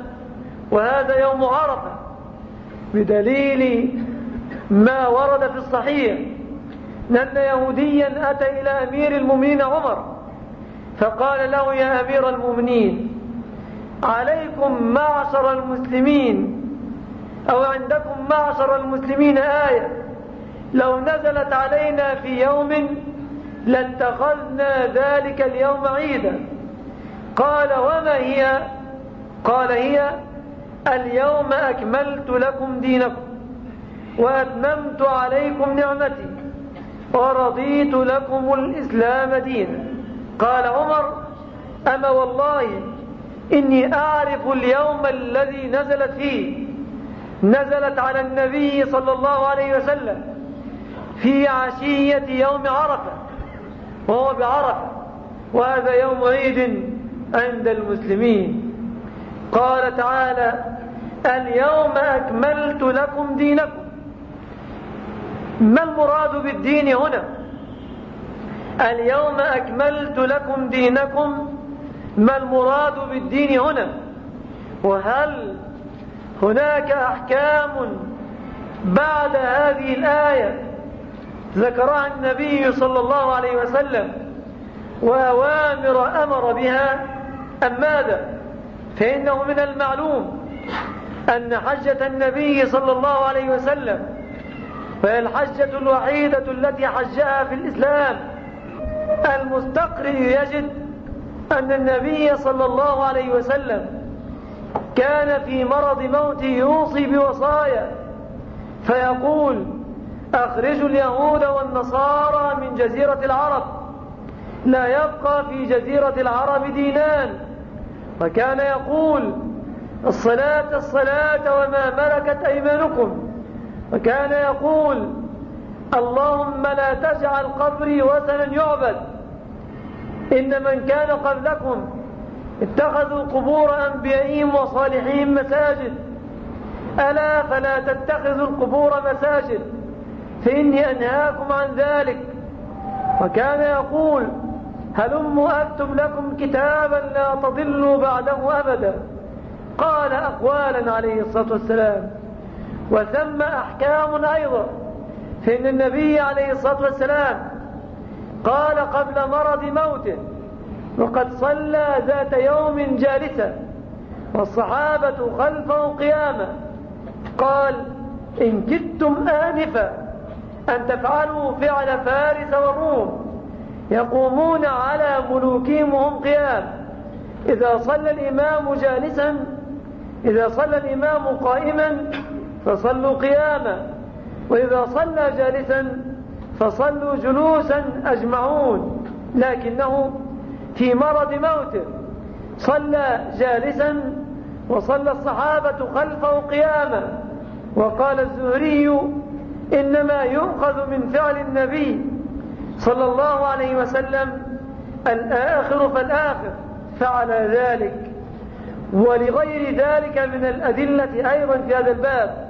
Speaker 1: وهذا يوم عرفة، بدليل ما ورد في الصحيح أن يهوديا أتى إلى أمير المؤمنين عمر فقال له: يا أمير المؤمنين، عليكم معشر المسلمين، أو عندكم معشر المسلمين آية لو نزلت علينا في يوم لاتخذنا ذلك اليوم عيدا. قال: وما هي؟ قال: هي اليوم أكملت لكم دينكم وأتممت عليكم نعمتي ورضيت لكم الإسلام دينا. قال عمر: أما والله إني أعرف اليوم الذي نزلت فيه. نزلت على النبي صلى الله عليه وسلم في عشية يوم عرفة، وهو بعرفة، وهذا يوم عيد عند المسلمين. قال تعالى: اليوم أكملت لكم دينكم. ما المراد بالدين هنا؟ اليوم أكملت لكم دينكم، ما المراد بالدين هنا؟ وهل هناك أحكام بعد هذه الآية ذكرها النبي صلى الله عليه وسلم وأوامر أمر بها أم ماذا؟ فإنه من المعلوم أن حجة النبي صلى الله عليه وسلم، وهي الحجة الوحيدة التي حجها في الإسلام، المستقرئ يجد أن النبي صلى الله عليه وسلم كان في مرض موته يوصي بوصايا فيقول: أخرجوا اليهود والنصارى من جزيرة العرب، لا يبقى في جزيرة العرب دينان وكان يقول الصلاة الصلاة وما ملكت أيمانكم، وكان يقول اللهم لا تجعل قبري وثنا يعبد، إن من كان قبلكم اتخذوا قبور أنبيائهم وصالحين مساجد، ألا فلا تتخذوا القبور مساجد فإني أنهاكم عن ذلك. وكان يقول هلموا أكتب لكم كتابا لا تضلوا بعده أبدا. قال أقوالا عليه الصلاة والسلام. وثم أحكام أيضا، فإن النبي عليه الصلاة والسلام قال قبل مرض موته وقد صلى ذات يوم جالسا والصحابة خلفه قياما، قال إن كدتم آنفا أن تفعلوا فعل فارس والروم يقومون على ملوكهم وهم قيام، إذا صلى الإمام جالسا، إذا صلى الإمام قائما فصلوا قياما، وإذا صلى جالسا فصلوا جلوسا أجمعون. لكنه في مرض موته صلى جالسا وصلى الصحابة خلفه قياما. وقال الزهري إنما يؤخذ من فعل النبي صلى الله عليه وسلم الآخر فالآخر فعل ذلك. ولغير ذلك من الأدلة أيضا في هذا الباب.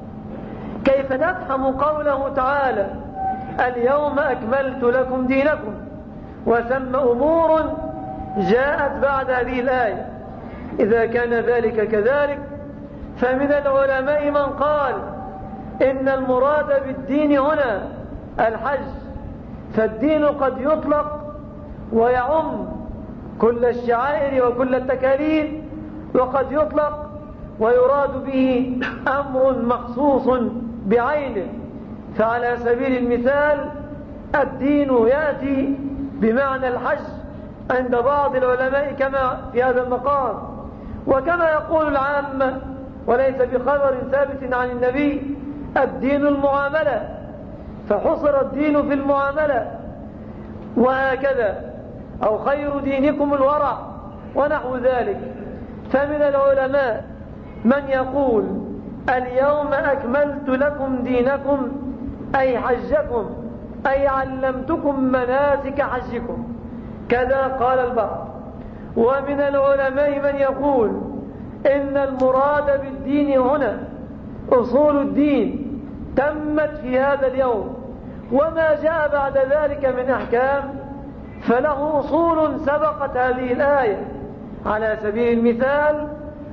Speaker 1: كيف نفهم قوله تعالى اليوم أكملت لكم دينكم، وثم أمور جاءت بعد هذه الآية؟ إذا كان ذلك كذلك فمن العلماء من قال إن المراد بالدين هنا الحج، فالدين قد يطلق ويعم كل الشعائر وكل التكاليف، وقد يطلق ويراد به أمر مخصوص بعينه. فعلى سبيل المثال الدين يأتي بمعنى الحج عند بعض العلماء كما في هذا المقام، وكما يقول العامة وليس بخبر ثابت عن النبي الدين المعاملة، فحصر الدين في المعاملة، وهكذا أو خير دينكم الورع ونحو ذلك. فمن العلماء من يقول اليوم أكملت لكم دينكم أي حجكم، أي علمتكم مناسك حجكم، كذا قال البعض. ومن العلماء من يقول إن المراد بالدين هنا أصول الدين تمت في هذا اليوم، وما جاء بعد ذلك من أحكام فله أصول سبقت هذه الآية. على سبيل المثال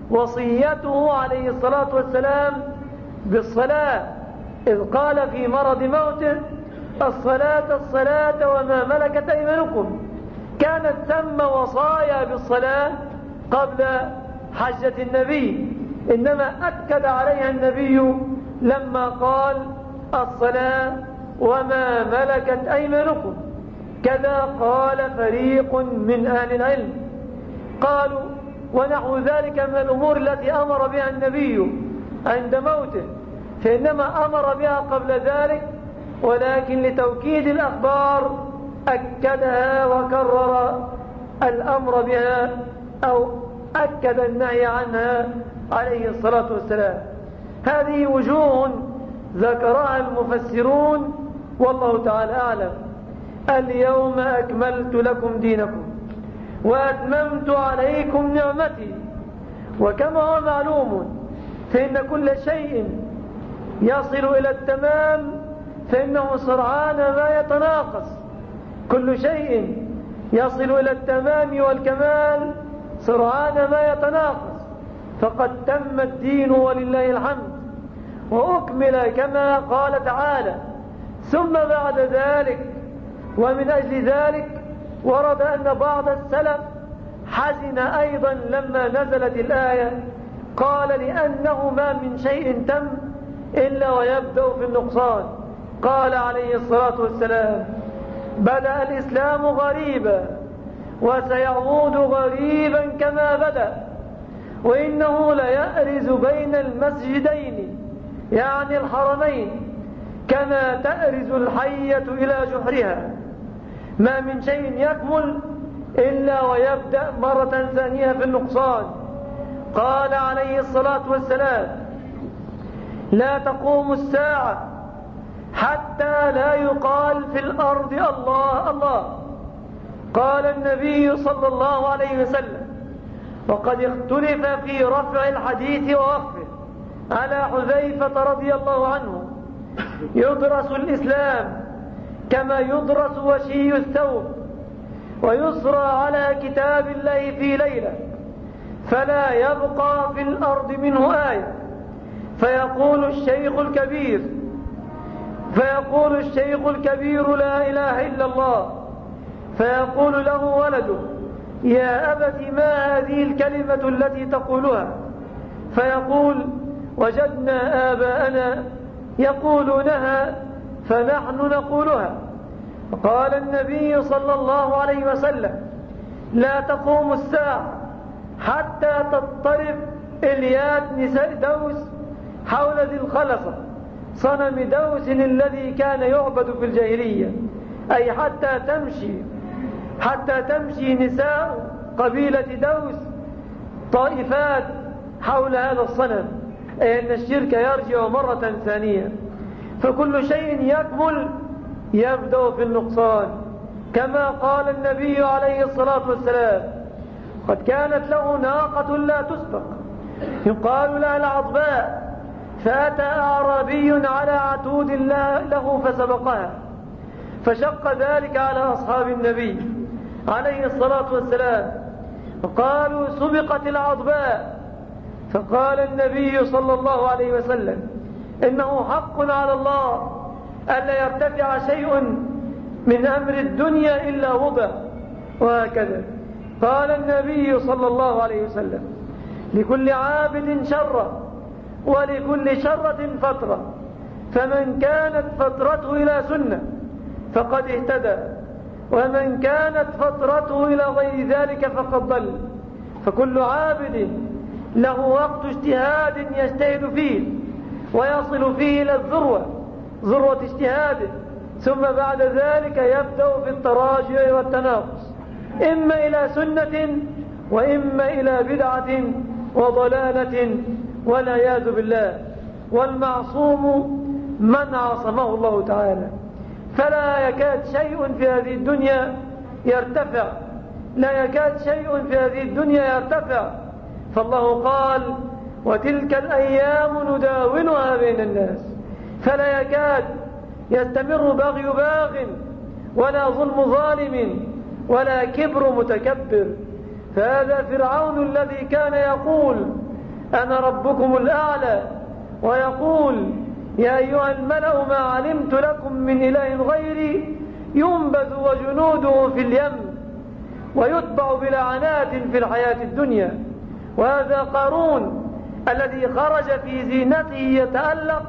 Speaker 1: وصيته عليه الصلاة والسلام بالصلاة، إذ قال في مرض موته الصلاة الصلاة وما ملكت أيمانكم، كانت ثم وصايا بالصلاة قبل حجة النبي، إنما أكد عليها النبي لما قال الصلاة وما ملكت أيمانكم. كذا قال فريق من أهل العلم، قالوا ونحو ذلك من الأمور التي أمر بها النبي عند موته، فإنما أمر بها قبل ذلك، ولكن لتوكيد الأخبار أكدها وكرر الأمر بها أو أكد النهي عنها عليه الصلاة والسلام. هذه وجوه ذكرها المفسرون والله تعالى أعلم. اليوم أكملت لكم دينكم وأتممت عليكم نعمتي. وكما هو معلوم فإن كل شيء يصل إلى التمام فإنه سرعان ما يتناقص، كل شيء يصل إلى التمام والكمال سرعان ما يتناقص. فقد تم الدين ولله الحمد وأكمل كما قال تعالى. ثم بعد ذلك ومن أجل ذلك ورد أن بعض السلف حزن أيضا لما نزلت الآية، قال لأنه ما من شيء تم إلا ويبدأ في النقصان. قال عليه الصلاة والسلام بدأ الإسلام غريبا وسيعود غريبا كما بدأ، وإنه ليأرز بين المسجدين يعني الحرمين كما تأرز الحية إلى جحرها. ما من شيء يكمل إلا ويبدأ مرة ثانية في النقصان. قال عليه الصلاة والسلام: لا تقوم الساعة حتى لا يقال في الأرض الله الله. قال النبي صلى الله عليه وسلم: وقد اختلف في رفع الحديث ووقفه على حذيفة رضي الله عنه: يدرس الإسلام كما يدرس وشي الثوب، ويسرى على كتاب الله في ليلة، فلا يبقى في الأرض منه آية. فيقول الشيخ الكبير لا إله إلا الله، فيقول له ولده: يا أبت ما هذه الكلمة التي تقولها؟ فيقول: وجدنا آباءنا يقولونها فنحن نقولها. قال النبي صلى الله عليه وسلم: لا تقوم الساعة حتى تضطرب إليات نساء دوس حول ذي الخلصة، صنم دوس الذي كان يعبد في الجاهلية، أي حتى تمشي نساء قبيلة دوس طائفات حول هذا الصنم، أي أن الشرك يرجع مرة ثانية. فكل شيء يكمل يبدأ في النقصان، كما قال النبي عليه الصلاة والسلام: قد كانت له ناقة لا تسبق يقال لها العضباء، فأتى أعرابي على عتود له فسبقها، فشق ذلك على أصحاب النبي عليه الصلاة والسلام، فقالوا: سبقت العضباء. فقال النبي صلى الله عليه وسلم: إنه حق على الله ألا يرتفع شيء من أمر الدنيا إلا وضع. وهكذا قال النبي صلى الله عليه وسلم: لكل عابد شرة ولكل شرة فترة، فمن كانت فترته إلى سنة فقد اهتدى، ومن كانت فترته إلى غير ذلك فقد ضل. فكل عابد له وقت اجتهاد يجتهد فيه ويصل فيه إلى ذروة اجتهاده، ثم بعد ذلك يبدأ في التراجع والتناقص، إما إلى سنة وإما إلى بدعة وضلالة والعياذ بالله. والمعصوم من عصمه الله تعالى، فلا يكاد شيء في هذه الدنيا يرتفع، لا يكاد شيء في هذه الدنيا يرتفع. فالله قال: وتلك الأيام نداولها بين الناس، فلا يكاد يستمر بغي باغ ولا ظلم ظالم ولا كبر متكبر. فهذا فرعون الذي كان يقول: أنا ربكم الأعلى، ويقول: يا أيها الملأ ما علمت لكم من إله غيري، ينبذ وجنوده في اليم ويتبع بلعنات في الحياة الدنيا. وهذا قارون الذي خرج في زينته يتألق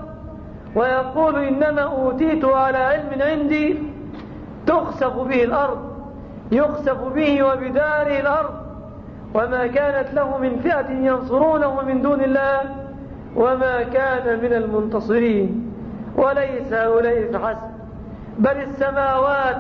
Speaker 1: ويقول: إنما أوتيت على علم عندي، تخسف به الأرض، يخسف به وبداره الأرض، وما كانت له من فئة ينصرونه من دون الله وما كان من المنتصرين. وليس هؤلاء فحسب، بل السماوات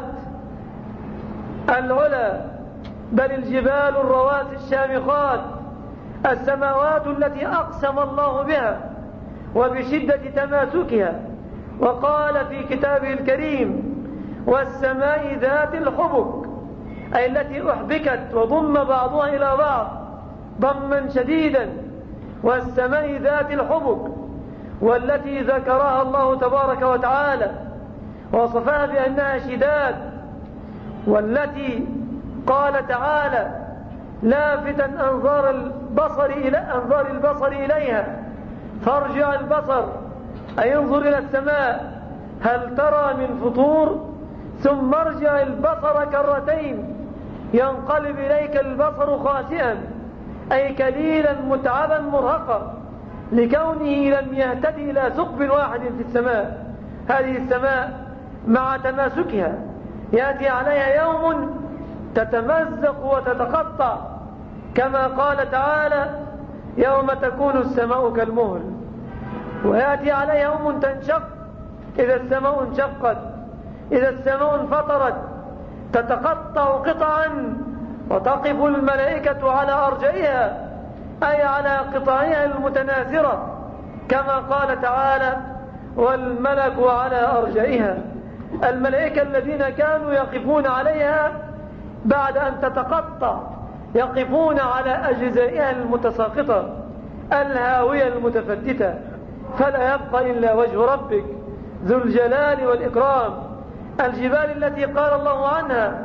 Speaker 1: العلى، بل الجبال الرواسي الشامخات، السماوات التي أقسم الله بها وبشدة تماسكها، وقال في كتابه الكريم: والسماء ذات الحبك، أي التي أحبكت وضم بعضها إلى بعض ضما شديدا. والسماء ذات الحبك، والتي ذكرها الله تبارك وتعالى وصفها بأنها شداد، والتي قال تعالى: لافتا أنظار البصر إليها، فارجع البصر، أي انظر إلى السماء هل ترى من فطور، ثم ارجع البصر كرتين ينقلب إليك البصر خاسئا، أي كليلا متعبا مرهقا، لكونه لم يهتدي إلى ثقب واحد في السماء. هذه السماء مع تماسكها يأتي عليها يوم تتمزق وتتقطع، كما قال تعالى: يوم تكون السماء كالمهل. ويأتي عليها يوم تنشق، إذا السماء انشقت، إذا السماء انفطرت، تتقطع قطعا وتقف الملائكة على أرجائها أي على قطعها المتناثرة، كما قال تعالى: والملك على أرجائها. الملائكة الذين كانوا يقفون عليها بعد أن تتقطع يقفون على أجزائها المتساقطة الهاوية المتفتتة، فلا يبقى إلا وجه ربك ذو الجلال والإكرام. الجبال التي قال الله عنها: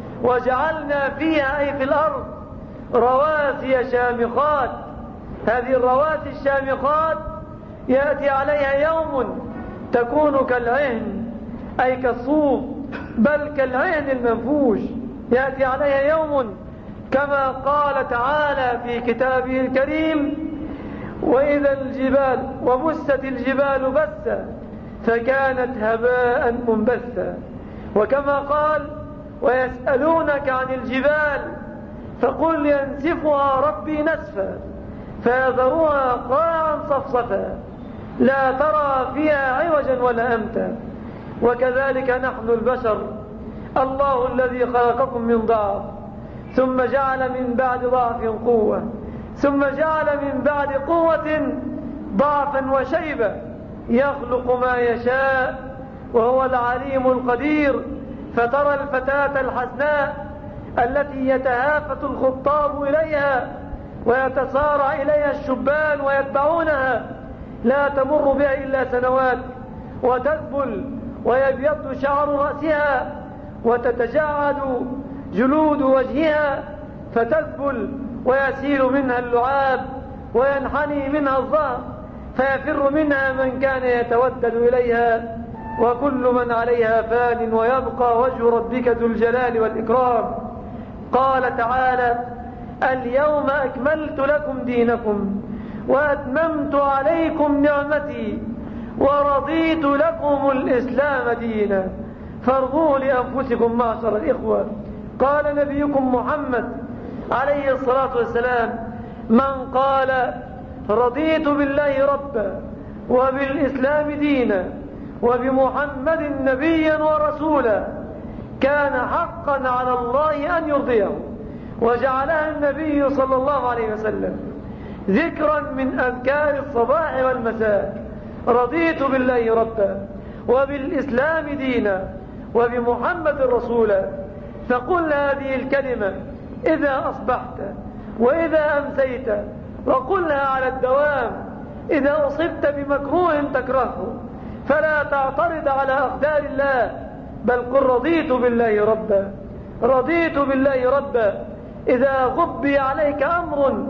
Speaker 1: وجعلنا فيها أي في الأرض رواسي شامخات. هذه الرواسي الشامخات يأتي عليها يوم تكون كالعهن أي كالصوف، بل كالعهن المنفوش. يأتي عليها يوم كما قال تعالى في كتابه الكريم: وإذا الجبال وبست الجبال بسا فكانت هباء منبثا. وكما قال: ويسألونك عن الجبال فقل ينسفها ربي نسفا فيذرها قاعا صفصفا لا ترى فيها عوجا ولا أمتا. وكذلك نحن البشر، الله الذي خلقكم من ضعف ثم جعل من بعد ضعف قوة ثم جعل من بعد قوة ضعفا وشيبة، يخلق ما يشاء وهو العليم القدير. فترى الفتاة الحسناء التي يتهافت الخطاب إليها ويتسارع إليها الشبان ويتبعونها، لا تمر بها إلا سنوات، وتذبل ويبيض شعر رأسها وتتجعد جلود وجهها فتذبل ويسيل منها اللعاب وينحني منها الظهر، فيفر منها من كان يتودد إليها. وكل من عليها فان ويبقى وجه ربك ذو الجلال والإكرام. قال تعالى: اليوم أكملت لكم دينكم وأتممت عليكم نعمتي ورضيت لكم الإسلام دينا فارضوه لأنفسكم معشر الإخوة. قال نبيكم محمد عليه الصلاة والسلام: من قال رضيت بالله ربا وبالإسلام دينا وبمحمد نبيا ورسولا كان حقا على الله أن يرضيه. وجعلها النبي صلى الله عليه وسلم ذكرا من أذكار الصباح والمساء: رضيت بالله ربا وبالإسلام دينا وبمحمد رسولا. فقل هذه الكلمة إذا أصبحت وإذا أمسيت، وقلها على الدوام إذا أصبت بمكروه تكرهه، فلا تعترض على أقدار الله، بل قل رضيت بالله ربا. رضيت بالله ربا. إذا غبي عليك أمر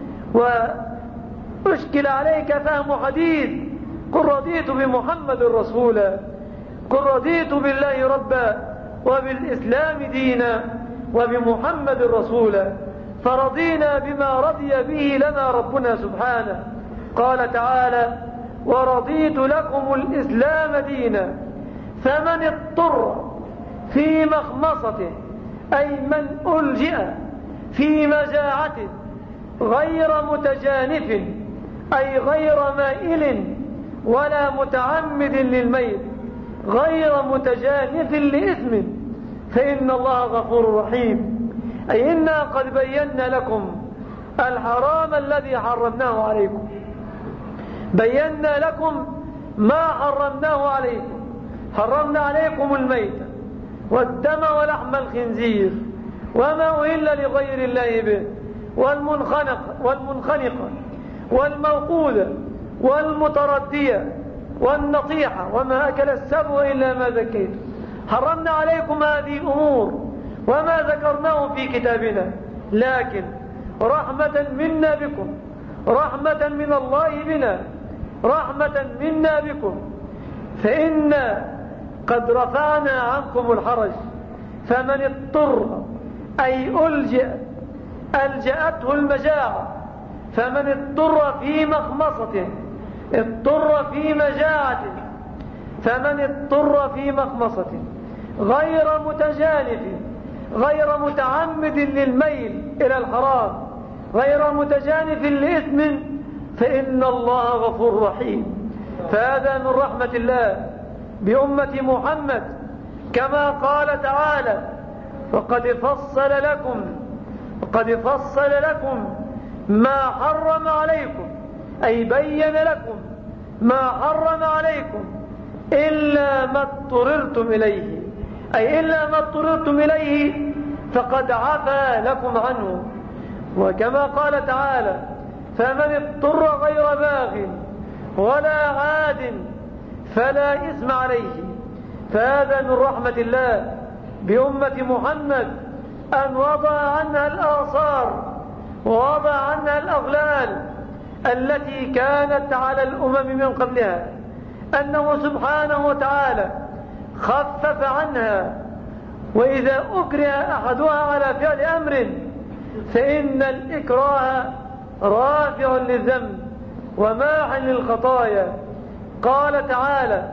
Speaker 1: وأشكل عليك فهم حديث، قل رضيت بمحمد رسولا. قل رضيت بالله ربا وبالإسلام دينا وبمحمد رسولا. فرضينا بما رضي به لنا ربنا سبحانه. قال تعالى: ورضيت لكم الإسلام دينا فمن اضطر في مخمصة أي من ألجئ في مجاعة غير متجانف أي غير مائل ولا متعمد للميل غير متجانف لإثم فإن الله غفور رحيم. أي إنا قد بينا لكم الحرام الذي حرمناه عليكم، بينا لكم ما حرمناه عليكم. حرمنا عليكم الميت والدم ولحم الخنزير وما أهل لغير الله به والمنخنقة والموقوذة والمتردية والنطيحة وما أكل السبع إلا ما ذكيت. حرمنا عليكم هذه الأمور وما ذكرناه في كتابنا، لكن رحمة منا بكم، رحمة من الله بنا، رحمة منا بكم، فإنا قد رفعنا عنكم الحرج. فمن اضطر أي ألجأته المجاعة، فمن اضطر في مخمصة، اضطر في مجاعة، فمن اضطر في مخمصة غير متجانف غير متعمد للميل إلى الحرام غير متجانف لإثم فإن الله غفور رحيم. فهذا من رحمة الله بأمة محمد، كما قال تعالى: وقد فصل لكم قد فصل لكم ما حرم عليكم، أي بين لكم ما حرم عليكم إلا ما اضطررتم إليه، أي إلا ما اضطررتم إليه فقد عفى لكم عنه. وكما قال تعالى: فمن اضطر غير باغ ولا عاد فلا إثم عليه. فهذا من رحمة الله بأمة محمد أن وضع عنها الآثار ووضع عنها الأغلال التي كانت على الأمم من قبلها، أنه سبحانه وتعالى خفف عنها. وإذا أكره أحدها على فعل أمر فإن الإكراه رافع للذنب وماح للخطايا. قال تعالى: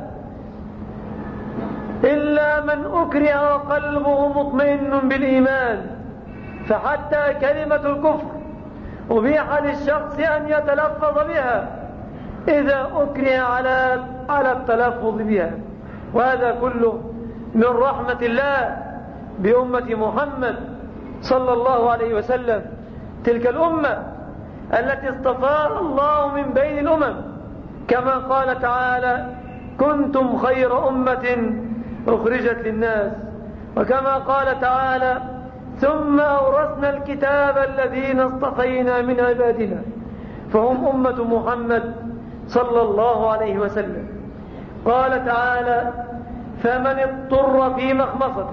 Speaker 1: إلا من أكره وقلبه مطمئن بالإيمان. فحتى كلمة الكفر أبيح للشخص أن يتلفظ بها إذا أكره على التلفظ بها. وهذا كله من رحمة الله بأمة محمد صلى الله عليه وسلم، تلك الأمة التي اصطفاها الله من بين الأمم، كما قال تعالى: كنتم خير أمة أخرجت للناس. وكما قال تعالى: ثم أورثنا الكتاب الذين اصطفينا من عبادنا، فهم أمة محمد صلى الله عليه وسلم. قال تعالى: فمن اضطر في مخمصة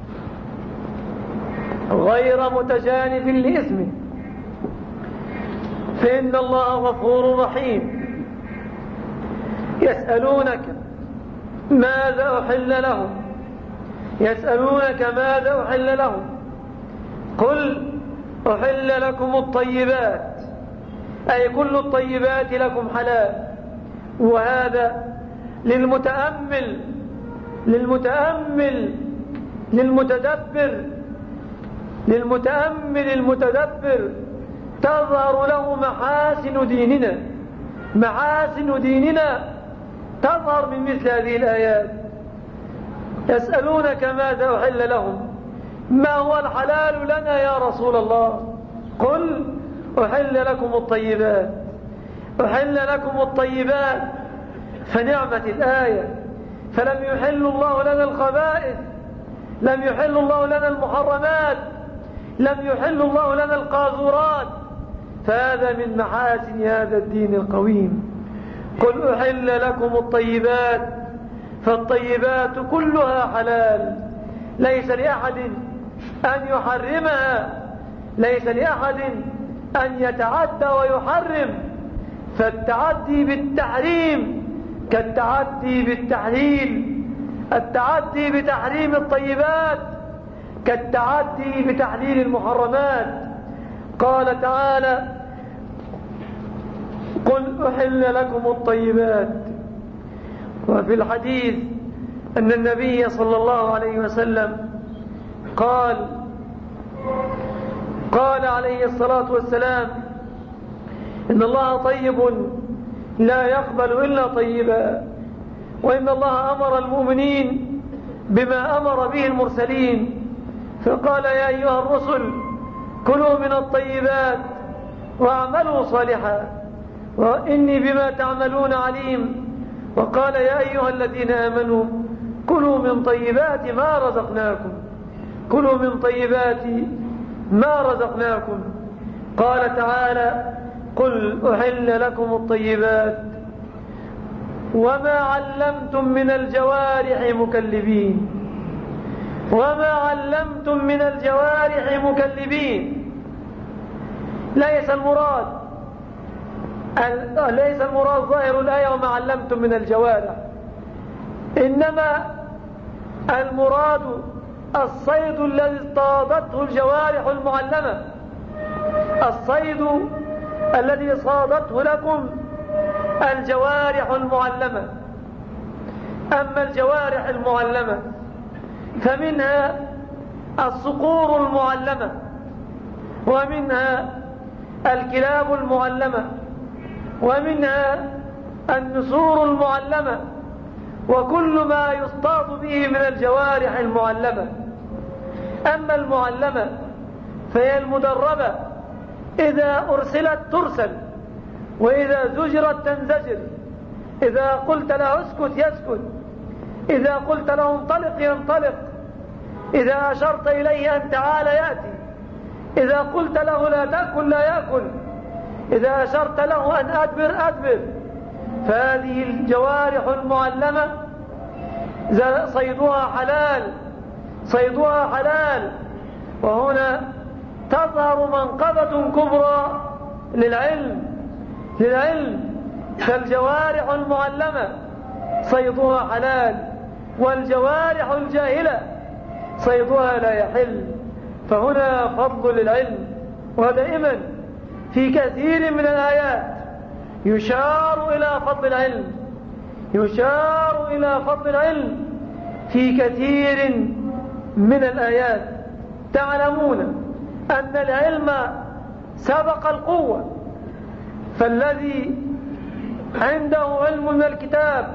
Speaker 1: غير متجانف لإثم فإن الله غفور رحيم. يسألونك ماذا أحل لهم، يسألونك ماذا أحل لهم، قل أحل لكم الطيبات، أي كل الطيبات لكم حلال. وهذا للمتأمل المتدبر تظهر له محاسن ديننا تظهر من مثل هذه الآيات. يسألونك ماذا أحل لهم، ما هو الحلال لنا يا رسول الله؟ قل أحل لكم الطيبات، أحل لكم الطيبات. فنعمت الآية، فلم يحل الله لنا الخبائث، لم يحل الله لنا المحرمات، لم يحل الله لنا القاذورات. فهذا من محاسن هذا الدين القويم. قل أحل لكم الطيبات، فالطيبات كلها حلال، ليس لأحد أن يحرمها، ليس لأحد أن يتعدى ويحرم. فالتعدي بالتحريم كالتعدي بالتحليل، التعدي بتحريم الطيبات كالتعدي بتحليل المحرمات. قال تعالى: قل أحل لكم الطيبات. وفي الحديث أن النبي صلى الله عليه وسلم قال عليه الصلاة والسلام: إن الله طيب لا يقبل إلا طيبا، وإن الله أمر المؤمنين بما أمر به المرسلين، فقال: يا أيها الرسل كلوا من الطيبات واعملوا صالحا وإني بما تعملون عليم. وقال: يا أيها الذين آمنوا كلوا من طيبات ما رزقناكم، كلوا من طيبات ما رزقناكم. قال تعالى: قل أحل لكم الطيبات وما علمتم من الجوارح مكلبين، وما علمتم من الجوارح مكلبين. ليس المراد ظاهر الآية وما علمتم من الجوارح، إنما المراد الصيد الذي اصطادته الجوارح المعلمة، الصيد الذي صادته لكم الجوارح المعلمة. أما الجوارح المعلمة فمنها الصقور المعلمة، ومنها الكلاب المعلمة، ومنها النسور المعلمة، وكل ما يصطاد به من الجوارح المعلمة. أما المعلمة فهي المدربة، إذا أرسلت ترسل، وإذا زجرت تنزجر. إذا قلت له اسكت يسكت، إذا قلت له انطلق ينطلق، إذا أشرت إليه أن تعال يأتي، إذا قلت له لا تأكل لا يأكل، إذا أشرت له أن أدبر أدبر. فهذه الجوارح المعلمة صيدها حلال، صيدها حلال. وهنا تظهر منقبة كبرى للعلم، فالجوارح المعلمة صيدها حلال، والجوارح الجاهلة صيدها لا يحل. فهنا فضل للعلم. ودائما في كثير من الآيات يشار إلى فضل العلم، يشار إلى فضل العلم في كثير من الآيات. تعلمون أن العلم سبق القوة، فالذي عنده علم من الكتاب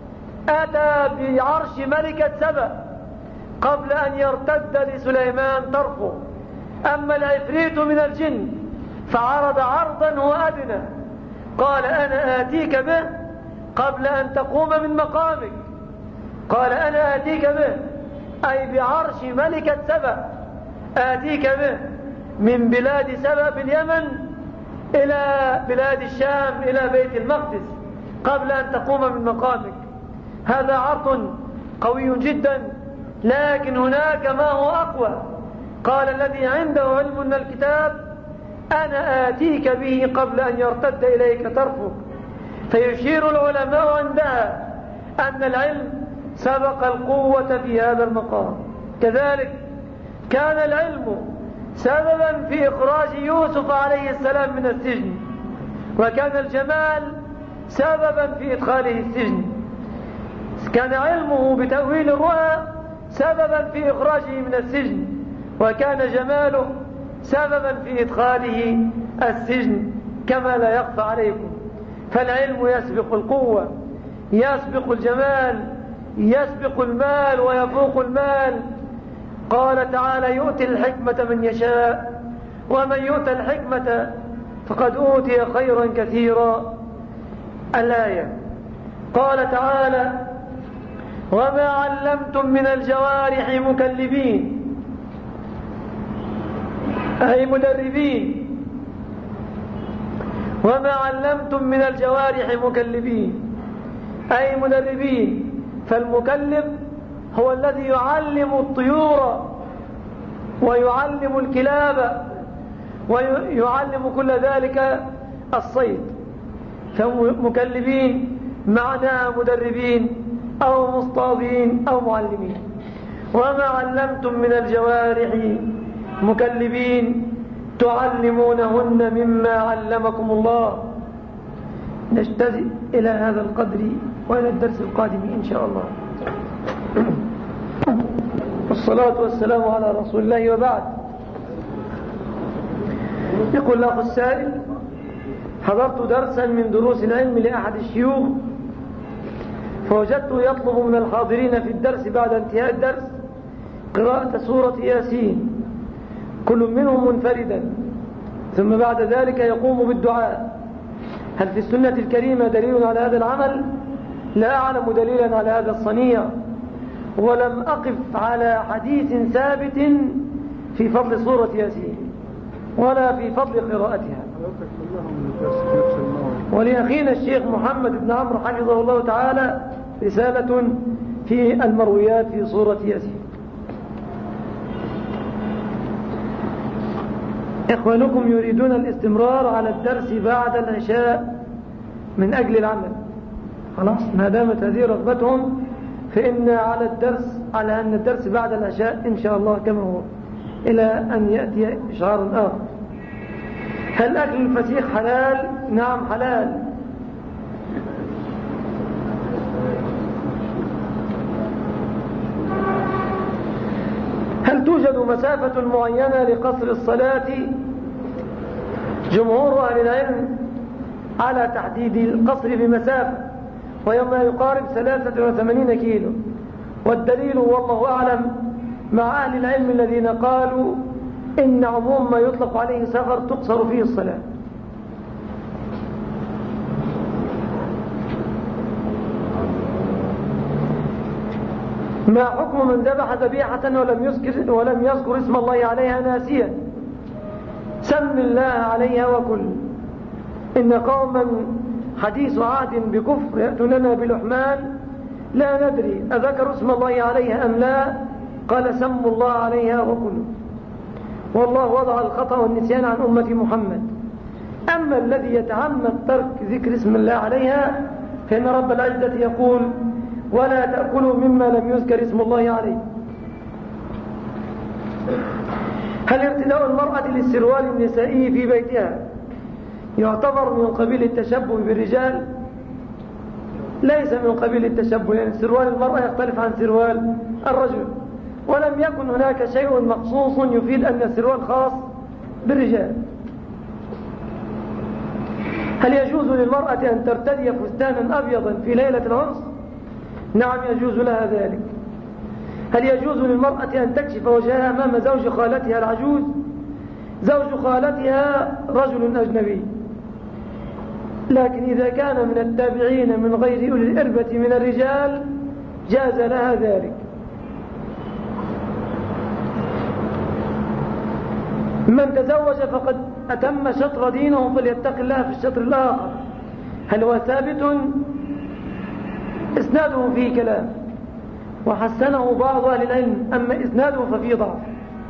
Speaker 1: أتى بعرش ملكة سبأ قبل أن يرتد لسليمان طرفه. أما العفريت من الجن فعرض عرضا هو أدنى، قال أنا آتيك به قبل أن تقوم من مقامك. قال أنا آتيك به أي بعرش ملكة سبأ، آتيك به من بلاد سبأ باليمن إلى بلاد الشام إلى بيت المقدس قبل أن تقوم من مقامك. هذا عرض قوي جدا، لكن هناك ما هو أقوى. قال الذي عنده علم من الكتاب أنا آتيك به قبل أن يرتد إليك طرفك. فيشير العلماء عندها أن العلم سبق القوة في هذا المقام. كذلك كان العلم سببا في إخراج يوسف عليه السلام من السجن، وكان الجمال سببا في إدخاله السجن. كان علمه بتأويل الرؤى سببا في إخراجه من السجن، وكان جماله سببا في إدخاله السجن، كما لا يخفى عليكم. فالعلم يسبق القوة، يسبق الجمال، يسبق المال ويفوق المال. قال تعالى يؤتي الحكمة من يشاء، ومن يؤتى الحكمة فقد أوتي خيرا كثيرا. الآية قال تعالى وما علمتم من الجوارح مكلبين أي مدربين، وما علمتم من الجوارح مكلبين أي مدربين. فالمكلب هو الذي يعلم الطيور ويعلم الكلاب ويعلم كل ذلك الصيد. فمكلبين معناها مدربين أو مصطادين أو معلمين. وما علمتم من الجوارح مكلبين تعلمونهن مما علمكم الله. نجتزئ إلى هذا القدر وإلى الدرس القادم إن شاء الله. والصلاة والسلام على رسول الله، وبعد. يقول الأخ السائل حضرت درسا من دروس العلم لأحد الشيوخ، فوجدته يطلب من الحاضرين في الدرس بعد انتهاء الدرس قراءة سورة ياسين كل منهم منفردا، ثم بعد ذلك يقوم بالدعاء. هل في السنة الكريمة دليل على هذا العمل؟ لا أعلم دليلا على هذا الصنيع، ولم أقف على حديث ثابت في فضل سورة ياسين ولا في فضل قراءتها. ولأخينا الشيخ محمد بن عمرو حفظه الله تعالى رسالة في المرويات في سورة ياسين. إخوانكم يريدون الاستمرار على الدرس بعد العشاء من أجل العمل. خلاص، ما دامت هذه رغبتهم فإن على أن الدرس بعد العشاء إن شاء الله كما هو، إلى أن يأتي إشعار آخر. هل أكل الفسيخ حلال؟ نعم حلال. هل توجد مسافة معينة لقصر الصلاة؟ جمهور أهل العلم على تحديد القصر بمسافة، وهي ما يقارب 83 كيلو. والدليل والله أعلم مع أهل العلم الذين قالوا إن عموم ما يطلق عليه سفر تقصر فيه الصلاة. ما حكم من ذبح ذبيحة ولم يذكر اسم الله عليها ناسيا؟ سم الله عليها وكل. إن قوما حديث عهد بكفر يأتوننا بلحمان لا ندري أذكر اسم الله عليها أم لا، قال سموا الله عليها وكل. والله وضع الخطأ والنسيان عن أمة محمد. أما الذي يتعمد ترك ذكر اسم الله عليها فإن رب العزة يقول ولا تأكلوا مما لم يذكر اسم الله عليه. هل ارتداء المرأة للسروال النسائي في بيتها يعتبر من قبيل التشبه بالرجال؟ ليس من قبيل التشبه، يعني سروال المرأة يختلف عن سروال الرجل، ولم يكن هناك شيء مخصوص يفيد أن السروال خاص بالرجال. هل يجوز للمرأة أن ترتدي فستانا أبيضا في ليلة العرس؟ نعم يجوز لها ذلك. هل يجوز للمرأة أن تكشف وجهها أمام زوج خالتها العجوز؟ زوج خالتها رجل أجنبي، لكن إذا كان من التابعين من غير أولي الإربة من الرجال جاز لها ذلك. من تزوج فقد أتم شطر دينه فليتق الله في الشطر الآخر. هل هو ثابت؟ إسناده فيه كلام وحسنه بعض أهل العلم، أما إسناده ففيه ضعف.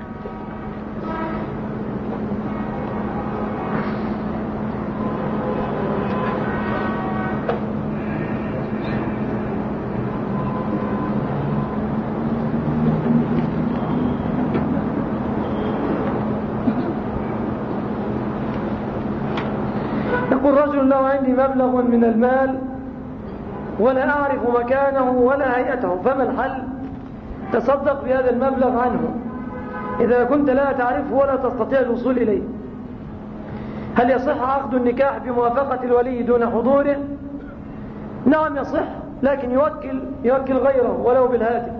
Speaker 1: يقول رجل: لو عندي مبلغ من المال ولا أعرف مكانه ولا هيئته، فما الحل؟ تصدق بهذا المبلغ عنه إذا كنت لا تعرفه ولا تستطيع الوصول إليه. هل يصح عقد النكاح بموافقة الولي دون حضوره؟ نعم يصح، لكن يوكل غيره ولو بالهاتف.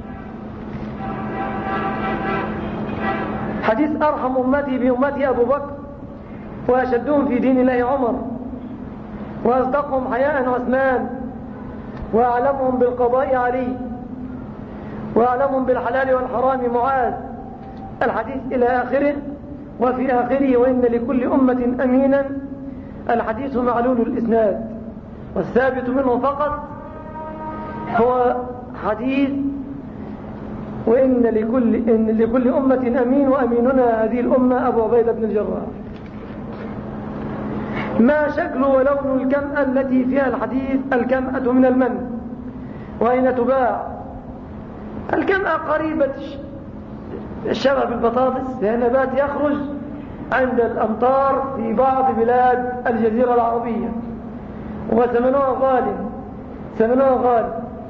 Speaker 1: حديث أرحم أمتي بأمتي أبو بكر، وأشدهم في دين الله عمر، وأصدقهم حياء عثمان، وأعلمهم بالقضاء علي، وأعلمهم بالحلال والحرام معاذ. الحديث إلى آخره. وفي آخره: وإن لكل أمة أمينا. الحديث معلول الإسناد، والثابت منه فقط هو حديث وإن لكل أمة أمين، وأميننا هذه الأمة أبو عبيدة بن الجراح. ما شكل ولون الكمأة التي فيها الحديث الكمأة من المن، وأين تباع؟ الكمأة قريبة الشبه بالبطاطس، لأن نبات يخرج عند الأمطار في بعض بلاد الجزيرة العربية، وثمنها غالي.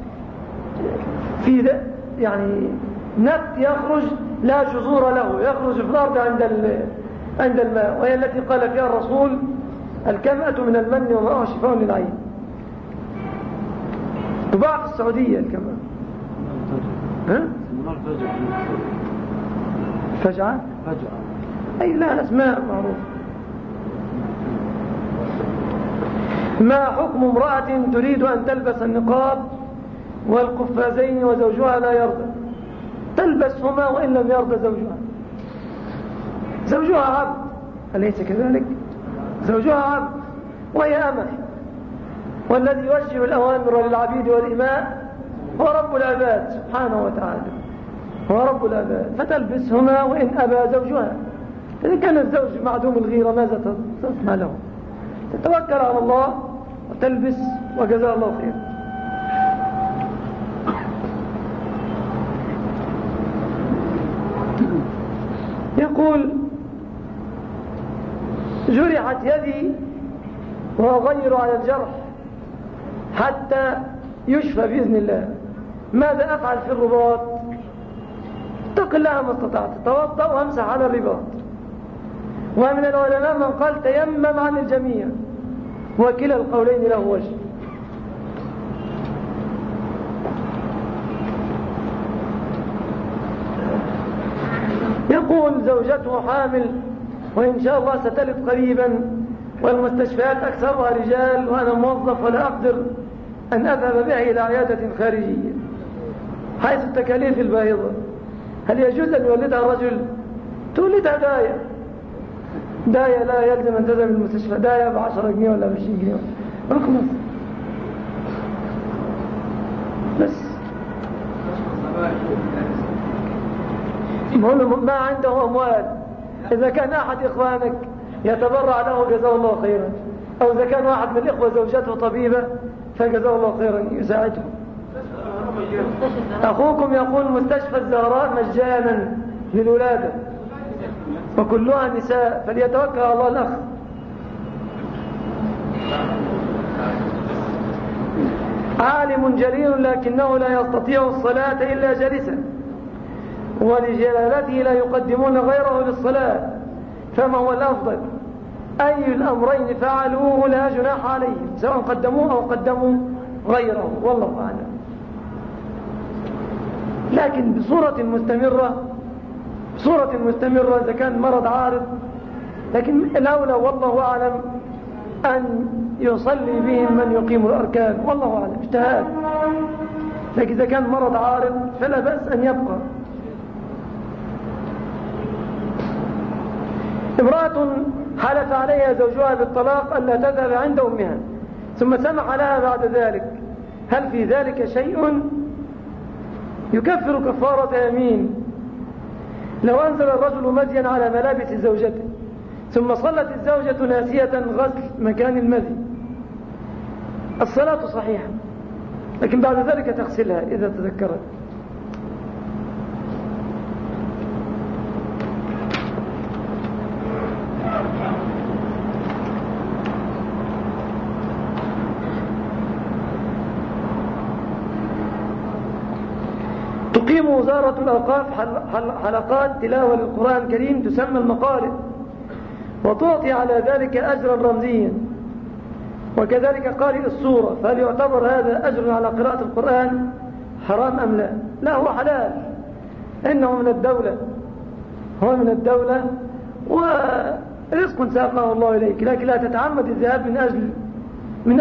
Speaker 1: في يعني نبت يخرج لا جذور له، يخرج في الأرض عند الماء، وهي التي قال فيها الرسول: الكمأة من المن وماءها شفاء للعين. تباع في السعودية الكمأة. فجعة أي لا، الأسماء معروف. ما حكم امرأة تريد أن تلبس النقاب والقفازين وزوجها لا يرضى؟ تلبسهما وإن لم يرضى زوجها عبد، أليس كذلك؟ زوجها عبد وهي أمة، والذي يوجه الأوامر للعبيد والإماء هو رب العباد سبحانه وتعالى، هو رب العباد، فتلبسهما وإن أبى زوجها. إذا كان الزوج معدوم الغيرة ماذا تصنع له؟ تتوكل على الله وتلبس، وجزاه الله خير. يقول: جرحت يدي وأغير على الجرح حتى يشفى بإذن الله، ماذا أفعل في الرباط؟ اتق الله ما استطعت، توضأ وامسح على الرباط. ومن العلماء من قال تيمم عن الجميع، وكلا القولين له وجه. يقول: يقول زوجته حامل وإن شاء الله ستلد قريبا والمستشفيات أكثرها رجال وأنا موظف ولا أقدر أن أذهب بها إلى عيادة خارجية حيث التكاليف الباهظة، هل يجوز أن يولدها الرجل؟ تولدها داية لا يلزم أن تذهب المستشفى، داية ب10 جنيه ولا ب20 جنيه رخص بس. ما عنده أموال، إذا كان أحد إخوانك يتبرع له جزاه الله خيرا، أو إذا كان واحد من الإخوة زوجته طبيبة فجزاه الله خيرا يساعده. أخوكم يقول مستشفى الزهراء مجانا للولادة وكلها نساء، فليتوكل على الله الأخ. عالم جليل لكنه لا يستطيع الصلاة إلا جالسا، ولجلالته لا يقدمون غيره للصلاة، فما هو الأفضل؟ أي الأمرين فعلوه لا جناح عليهم، سواء قدموه أو قدموا غيره، والله أعلم. لكن بصورة مستمرة إذا كان مرض عارض، لكن الأولى والله أعلم أن يصلي بهم من يقيم الأركان، والله أعلم اجتهاد. لكن إذا كان مرض عارض فلا بأس أن يبقى. امرأة حلف عليها زوجها بالطلاق ألا تذهب عند أمها ثم سمح لها بعد ذلك، هل في ذلك شيء يكفر كفارة يمين؟ لو أنزل الرجل مزيا على ملابس زوجته ثم صلت الزوجة ناسية غسل مكان المزي، الصلاة صحيحة، لكن بعد ذلك تغسلها إذا تذكرت. تقيم وزارة الأوقاف حلقات تلاوة للقرآن الكريم تسمى المقارئ، وتعطي على ذلك أجرا رمزيا، وكذلك قارئ السورة، فهل يعتبر هذا أجر على قراءة القرآن حرام أم لا؟ لا، هو حلال، إنه هو من الدولة ورزق ساقه الله إليك، لكن لا تتعمد الذهاب من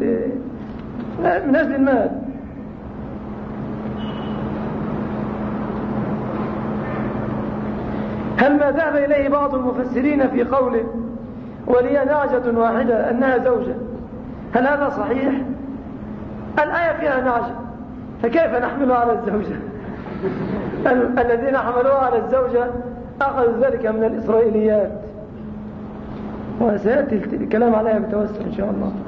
Speaker 1: أجل المال. هل ما ذهب إليه بعض المفسرين في قوله ولي نعجة واحدة أنها زوجة، هل هذا صحيح؟ الآية فيها نعجة، فكيف نحملها على الزوجة؟ الذين حملوها على الزوجة أخذوا ذلك من الإسرائيليات، وسيأتي الكلام عليها بتوسع إن شاء الله.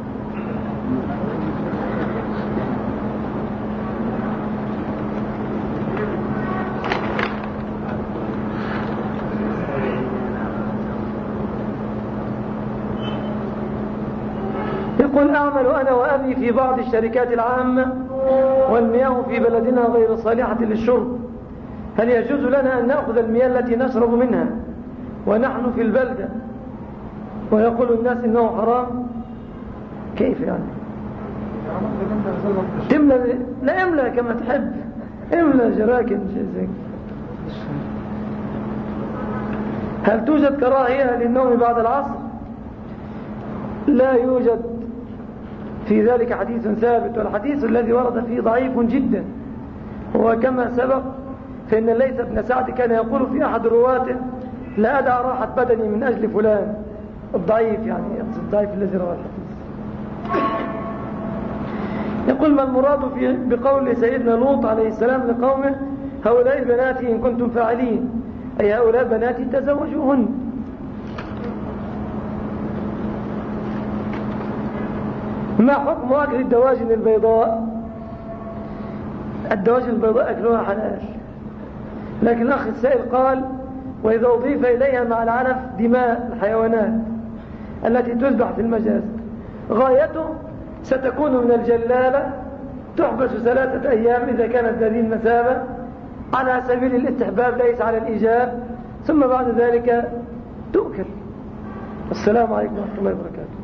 Speaker 1: يقول أعمل أنا وأبي في بعض الشركات العامة والمياه في بلدنا غير صالحة للشرب، هل يجوز لنا أن نأخذ المياه التي نشرب منها ونحن في البلدة ويقول الناس إنه حرام؟ كيف يعني؟ تملى، لا املى كما تحب، املى جراكن زي. هل توجد كراهية للنوم بعد العصر؟ لا يوجد في ذلك حديث ثابت، والحديث الذي ورد فيه ضعيف جدا، هو كما سبق، فإن الليث بن سعد كان يقول في أحد رواته لا أدع راحة بدني من أجل فلان، الضعيف يعني الضعيف الذي روى الحديث. يقول ما المراد بقول سيدنا لوط عليه السلام لقومه هؤلاء بناتي إن كنتم فاعلين، أي هؤلاء بناتي تزوجوهن. ما حكم أكل الدواجن البيضاء؟ الدواجن البيضاء أكلها حلال، لكن الأخ السائل قال وإذا أضيف إليها مع العلف دماء الحيوانات التي تذبح في المجاز، غايته ستكون من الجلالة، تحبس 3 أيام إذا كانت هذه المثابة على سبيل الاستحباب ليس على الإيجاب، ثم بعد ذلك تؤكل. السلام عليكم ورحمة الله وبركاته.